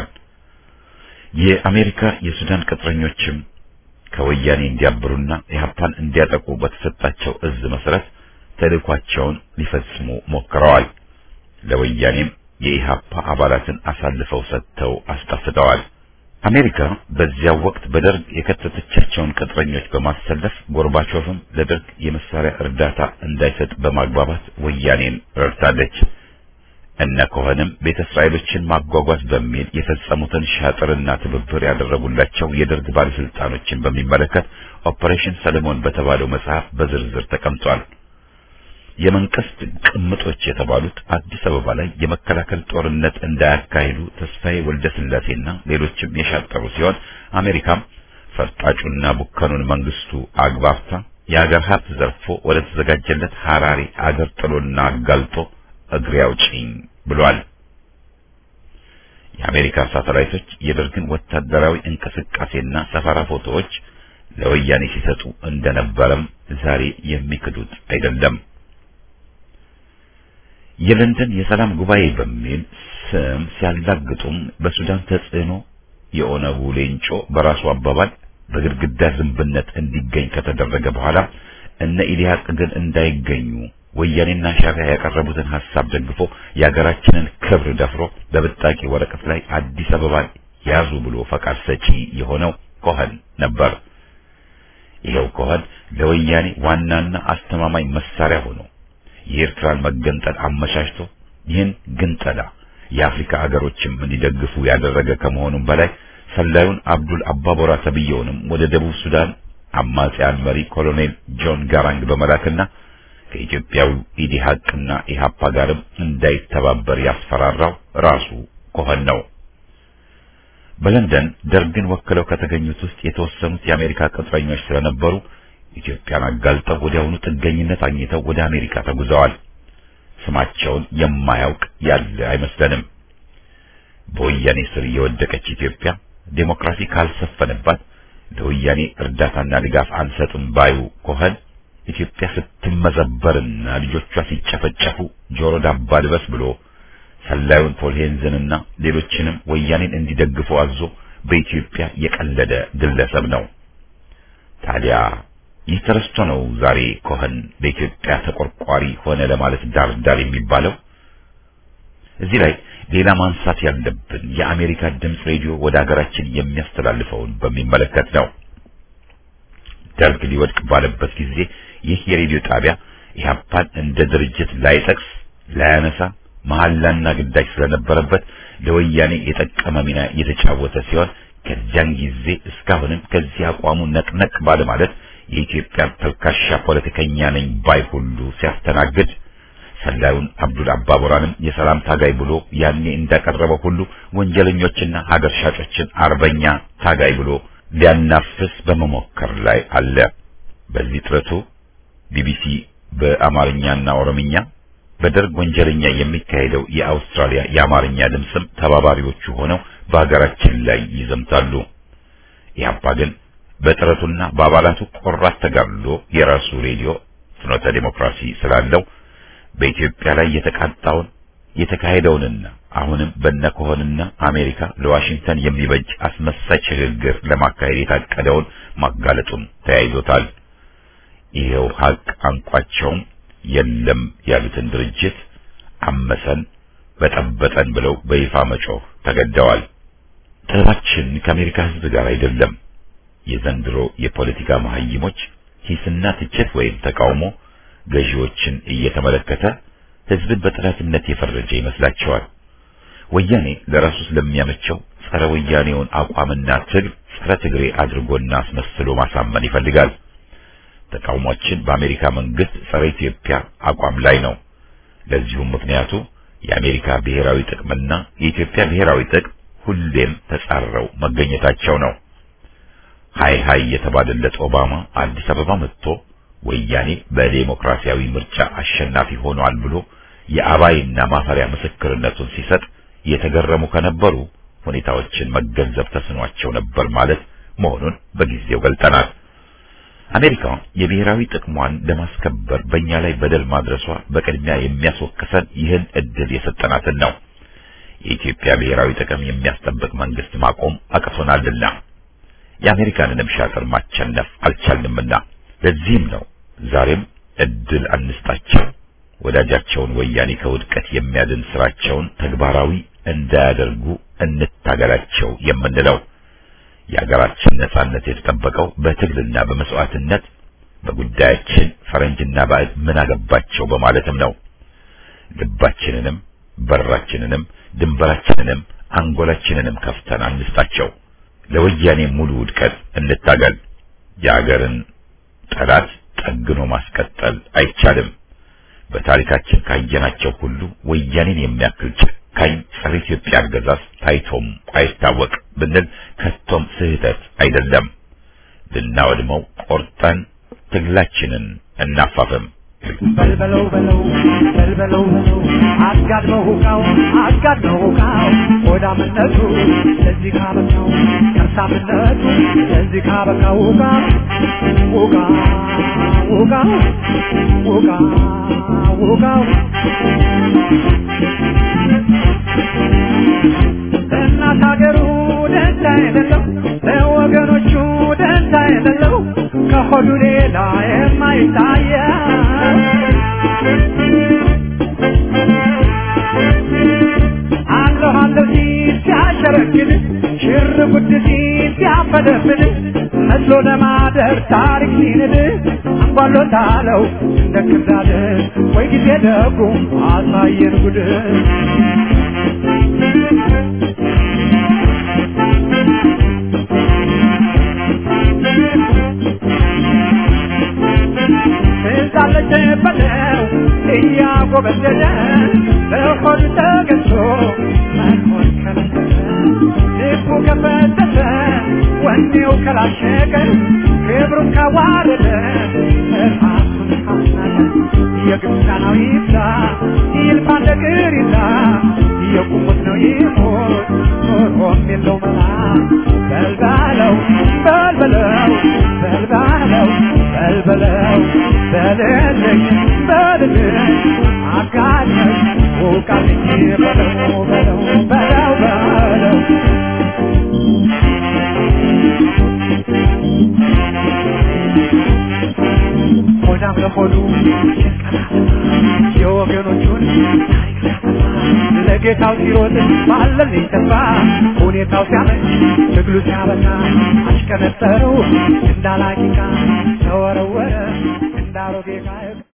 የአሜሪካ የሱዳን ቅጥረኞችም ከወያኔ እንዲያብሩና ኢህአፓን እንዲያጠቁ በተሰጣቸው እዝ መሰረት ተልእኳቸውን ሊፈጽሙ ሞክረዋል። ለወያኔም የኢህአፓ አባላትን አሳልፈው ሰጥተው አስጠፍተዋል። አሜሪካ በዚያው ወቅት በደርግ የከተተቻቸውን ቅጥረኞች በማሰለፍ ጎርባቾቭም ለደርግ የመሳሪያ እርዳታ እንዳይሰጥ በማግባባት ወያኔን ረድታለች። እነ ኮኸንም ቤተ እስራኤሎችን ማጓጓዝ በሚል የፈጸሙትን ሻጥርና ትብብር ያደረጉላቸው የደርግ ባለስልጣኖችን በሚመለከት ኦፐሬሽን ሰለሞን በተባለው መጽሐፍ በዝርዝር ተቀምጧል። የመንግስት ቅምጦች የተባሉት አዲስ አበባ ላይ የመከላከል ጦርነት እንዳያካሂዱ ተስፋዬ ወልደ ስላሴና ሌሎችም የሻጠሩ ሲሆን አሜሪካም ፈርጣጩና ቡከኑን መንግስቱ አግባብታ የአገር ሀብት ዘርፎ ወደ ተዘጋጀለት ሐራሪ አገር ጥሎና አጋልጦ እግሬ አውጪኝ ብሏል። የአሜሪካ ሳተላይቶች የደርግን ወታደራዊ እንቅስቃሴና ሰፈራ ፎቶዎች ለወያኔ ሲሰጡ እንደነበረም ዛሬ የሚክዱት አይደለም። የለንደን የሰላም ጉባኤ በሚል ስም ሲያላግጡም በሱዳን ተጽዕኖ የኦነጉ ሌንጮ በራሱ አባባል በግድግዳ ዝምብነት እንዲገኝ ከተደረገ በኋላ እነ ኢሊያቅ ግን እንዳይገኙ ወያኔና ሻዕቢያ ያቀረቡትን ሐሳብ ደግፎ የሀገራችንን ክብር ደፍሮ በብጣቂ ወረቀት ላይ አዲስ አበባን ያዙ ብሎ ፈቃድ ሰጪ የሆነው ኮኸን ነበር። ይሄው ኮኸን ለወያኔ ዋናና አስተማማኝ መሳሪያ ሆኖ የኤርትራን መገንጠል አመቻችቶ ይህን ግንጠላ የአፍሪካ ሀገሮችም እንዲደግፉ ያደረገ ከመሆኑም በላይ ሰላዩን አብዱል አባቦራ ተብየውንም ወደ ደቡብ ሱዳን አማጺያን መሪ ኮሎኔል ጆን ጋራንግ በመላክና ከኢትዮጵያው ኢዲሃቅና ኢሃፓ ጋርም እንዳይተባበር ያስፈራራው ራሱ ኮኸን ነው። በለንደን ደርግን ወክለው ከተገኙት ውስጥ የተወሰኑት የአሜሪካ ቅጥረኞች ስለነበሩ ኢትዮጵያን አጋልጠው ወዲያውኑ ጥገኝነት አግኝተው ወደ አሜሪካ ተጉዘዋል። ስማቸውን የማያውቅ ያለ አይመስለንም። በወያኔ ስር የወደቀች ኢትዮጵያ ዴሞክራሲ ካልሰፈነባት ለወያኔ እርዳታና ድጋፍ አንሰጥም ባዩ ኮኸን ኢትዮጵያ ስትመዘበርና ልጆቿ ሲጨፈጨፉ ጆሮ ዳባ ልበስ ብሎ ሰላዩን ፖልሄንዝንና ሌሎችንም ወያኔን እንዲደግፉ አዞ በኢትዮጵያ የቀለደ ግለሰብ ነው። ታዲያ ይህ ተረስቶ ነው ዛሬ ኮኸን በኢትዮጵያ ተቆርቋሪ ሆነ ለማለት ዳር ዳር የሚባለው። እዚህ ላይ ሌላ ማንሳት ያለብን የአሜሪካ ድምጽ ሬዲዮ ወደ ሀገራችን የሚያስተላልፈውን በሚመለከት ነው። ደርግ ሊወድቅ ባለበት ጊዜ ይህ የሬዲዮ ጣቢያ ኢህአፓን እንደ ድርጅት ላይጠቅስ ላያነሳ መሐላና ግዳጅ ስለነበረበት ለወያኔ የጠቀመ ሚና የተጫወተ ሲሆን ከዚያን ጊዜ እስካሁንም ከዚህ አቋሙ ነቅነቅ ባለ ማለት የኢትዮጵያ ተልካሻ ፖለቲከኛ ነኝ ባይ ሁሉ ሲያስተናግድ ሰላዩን አብዱል አባቦራንም የሰላም ታጋይ ብሎ ያኔ እንዳቀረበው ሁሉ ወንጀለኞችና ሀገር ሻጮችን አርበኛ ታጋይ ብሎ ሊያናፍስ በመሞከር ላይ አለ። በዚህ ጥረቱ ቢቢሲ በአማርኛና ኦሮምኛ በደርግ ወንጀለኛ የሚካሄደው የአውስትራሊያ የአማርኛ ድምጽም ተባባሪዎቹ ሆነው በሀገራችን ላይ ይዘምታሉ። ኢህአፓ ግን በጥረቱና በአባላቱ ቆራጥ ተጋድሎ የራሱ ሬዲዮ ፍኖተ ዲሞክራሲ ስላለው በኢትዮጵያ ላይ የተቃጣውን የተካሄደውንና አሁንም በነኮሆንና አሜሪካ ለዋሽንግተን የሚበጅ አስመሳይ ሽግግር ለማካሄድ የታቀደውን ማጋለጡን ተያይዞታል። ይሄው ሀቅ አንቋቸውም የለም ያሉትን ድርጅት አመሰን በጠበጠን ብለው በይፋ መጮህ ተገደዋል። ጥረታችን ከአሜሪካ ሕዝብ ጋር አይደለም። የዘንድሮ የፖለቲካ መሀይሞች ሂስና ትችት ወይም ተቃውሞ ገዢዎችን እየተመለከተ ሕዝብን በጥላትነት የፈረጀ ይመስላቸዋል። ወያኔ ለራሱ ስለሚያመቸው ጸረ ወያኔውን አቋምና ትግል ጸረ ትግሬ አድርጎና አስመስሎ ማሳመን ይፈልጋል። ተቃውሟችን በአሜሪካ መንግስት ጸረ ኢትዮጵያ አቋም ላይ ነው። ለዚሁም ምክንያቱ የአሜሪካ ብሔራዊ ጥቅምና የኢትዮጵያ ብሔራዊ ጥቅም ሁሌም ተጻረው መገኘታቸው ነው። ሃይ ሃይ የተባለለት ኦባማ አዲስ አበባ መጥቶ ወያኔ በዲሞክራሲያዊ ምርጫ አሸናፊ ሆኗል ብሎ የአባይና ማፈሪያ ምስክርነቱን ሲሰጥ የተገረሙ ከነበሩ ሁኔታዎችን መገንዘብ ተስኗቸው ነበር ማለት መሆኑን በጊዜው ገልጠናል። አሜሪካ የብሔራዊ ጥቅሟን ለማስከበር በእኛ ላይ በደል ማድረሷ በቅድሚያ የሚያስወቅሰን ይህን እድል የሰጠናትን ነው። የኢትዮጵያ ብሔራዊ ጥቅም የሚያስጠብቅ መንግስት ማቆም አቅቶናልና የአሜሪካንንም ሻጥር ማቸነፍ አልቻልንምና ለዚህም ነው ዛሬም እድል አንስጣቸው፣ ወዳጃቸውን ወያኔ ከውድቀት የሚያድን ስራቸውን ተግባራዊ እንዳያደርጉ እንታገላቸው የምንለው። የሀገራችን ነጻነት የተጠበቀው በትግልና በመስዋዕትነት በጉዳያችን ፈረንጅና ባዕድ ምን አገባቸው በማለትም ነው። ልባችንንም በራችንንም ድንበራችንንም አንጎላችንንም ከፍተን አንስጣቸው። ለወያኔ ሙሉ ውድቀት እንታገል። የሀገርን ጠላት ጠግኖ ማስቀጠል አይቻልም። በታሪካችን ካየናቸው ሁሉ ወያኔን የሚያክል ጨካኝ ጸረ ኢትዮጵያ አገዛዝ ታይቶም አይታወቅ ብንል ከቶም ስህተት አይደለም። ልናወድመው ቆርጠን ትግላችንን እናፋፍም። በልበለው በለው በልበለው በለው አጋድመው ሁቃው አጋድመው ሁቃው ሆዳምነቱ ለዚህ ካበቃው ከርሳምነቱ ለዚህ ካበቃው ሁቃ ሁቃ ሁቃ ሁቃ ሁቃው እናት ሀገሩ ደንታ የሌለው ለወገኖቹ ደንታ የሌለው ከሆዱ ሌላ የማይታየው ሲፈደፍድ መስሎ ለማደር ታሪክ ሲንድ አንጓሎታለው እንደ ክርዳድ ወይ ጊዜ ደጉ አሳየን ጉድ ትዛለች በለው እያጎበደደ በሆድ ተገዝቶ መኖር ከለከለ ልቡ ከፈተተ ወኔው ከላሸቀ ክብሩን ካዋረደ ራሱን ካስናቀ የግብፃናዊ ይብዛ ይልፋ ነገር ይዛ የቁሙት ነው ይሞት ኖሮም የለው መላ በልባለው በልበለው በልባለው በልበለው በልልኝ በልልኝ አጋለኝ ውቃልኝ በለው በለው በለው በለው ሆዳም ለሆዱ የወገኖቹን ታሪክ ሲያጠፋ ለጌታው ሲሮጥ ባለልኝ ተስፋ ሁኔታው ሲያመች ትግሉ ሲያበቃ አሽከነጠረው እንዳላቂቃ ተወረወረ እንዳሮጌ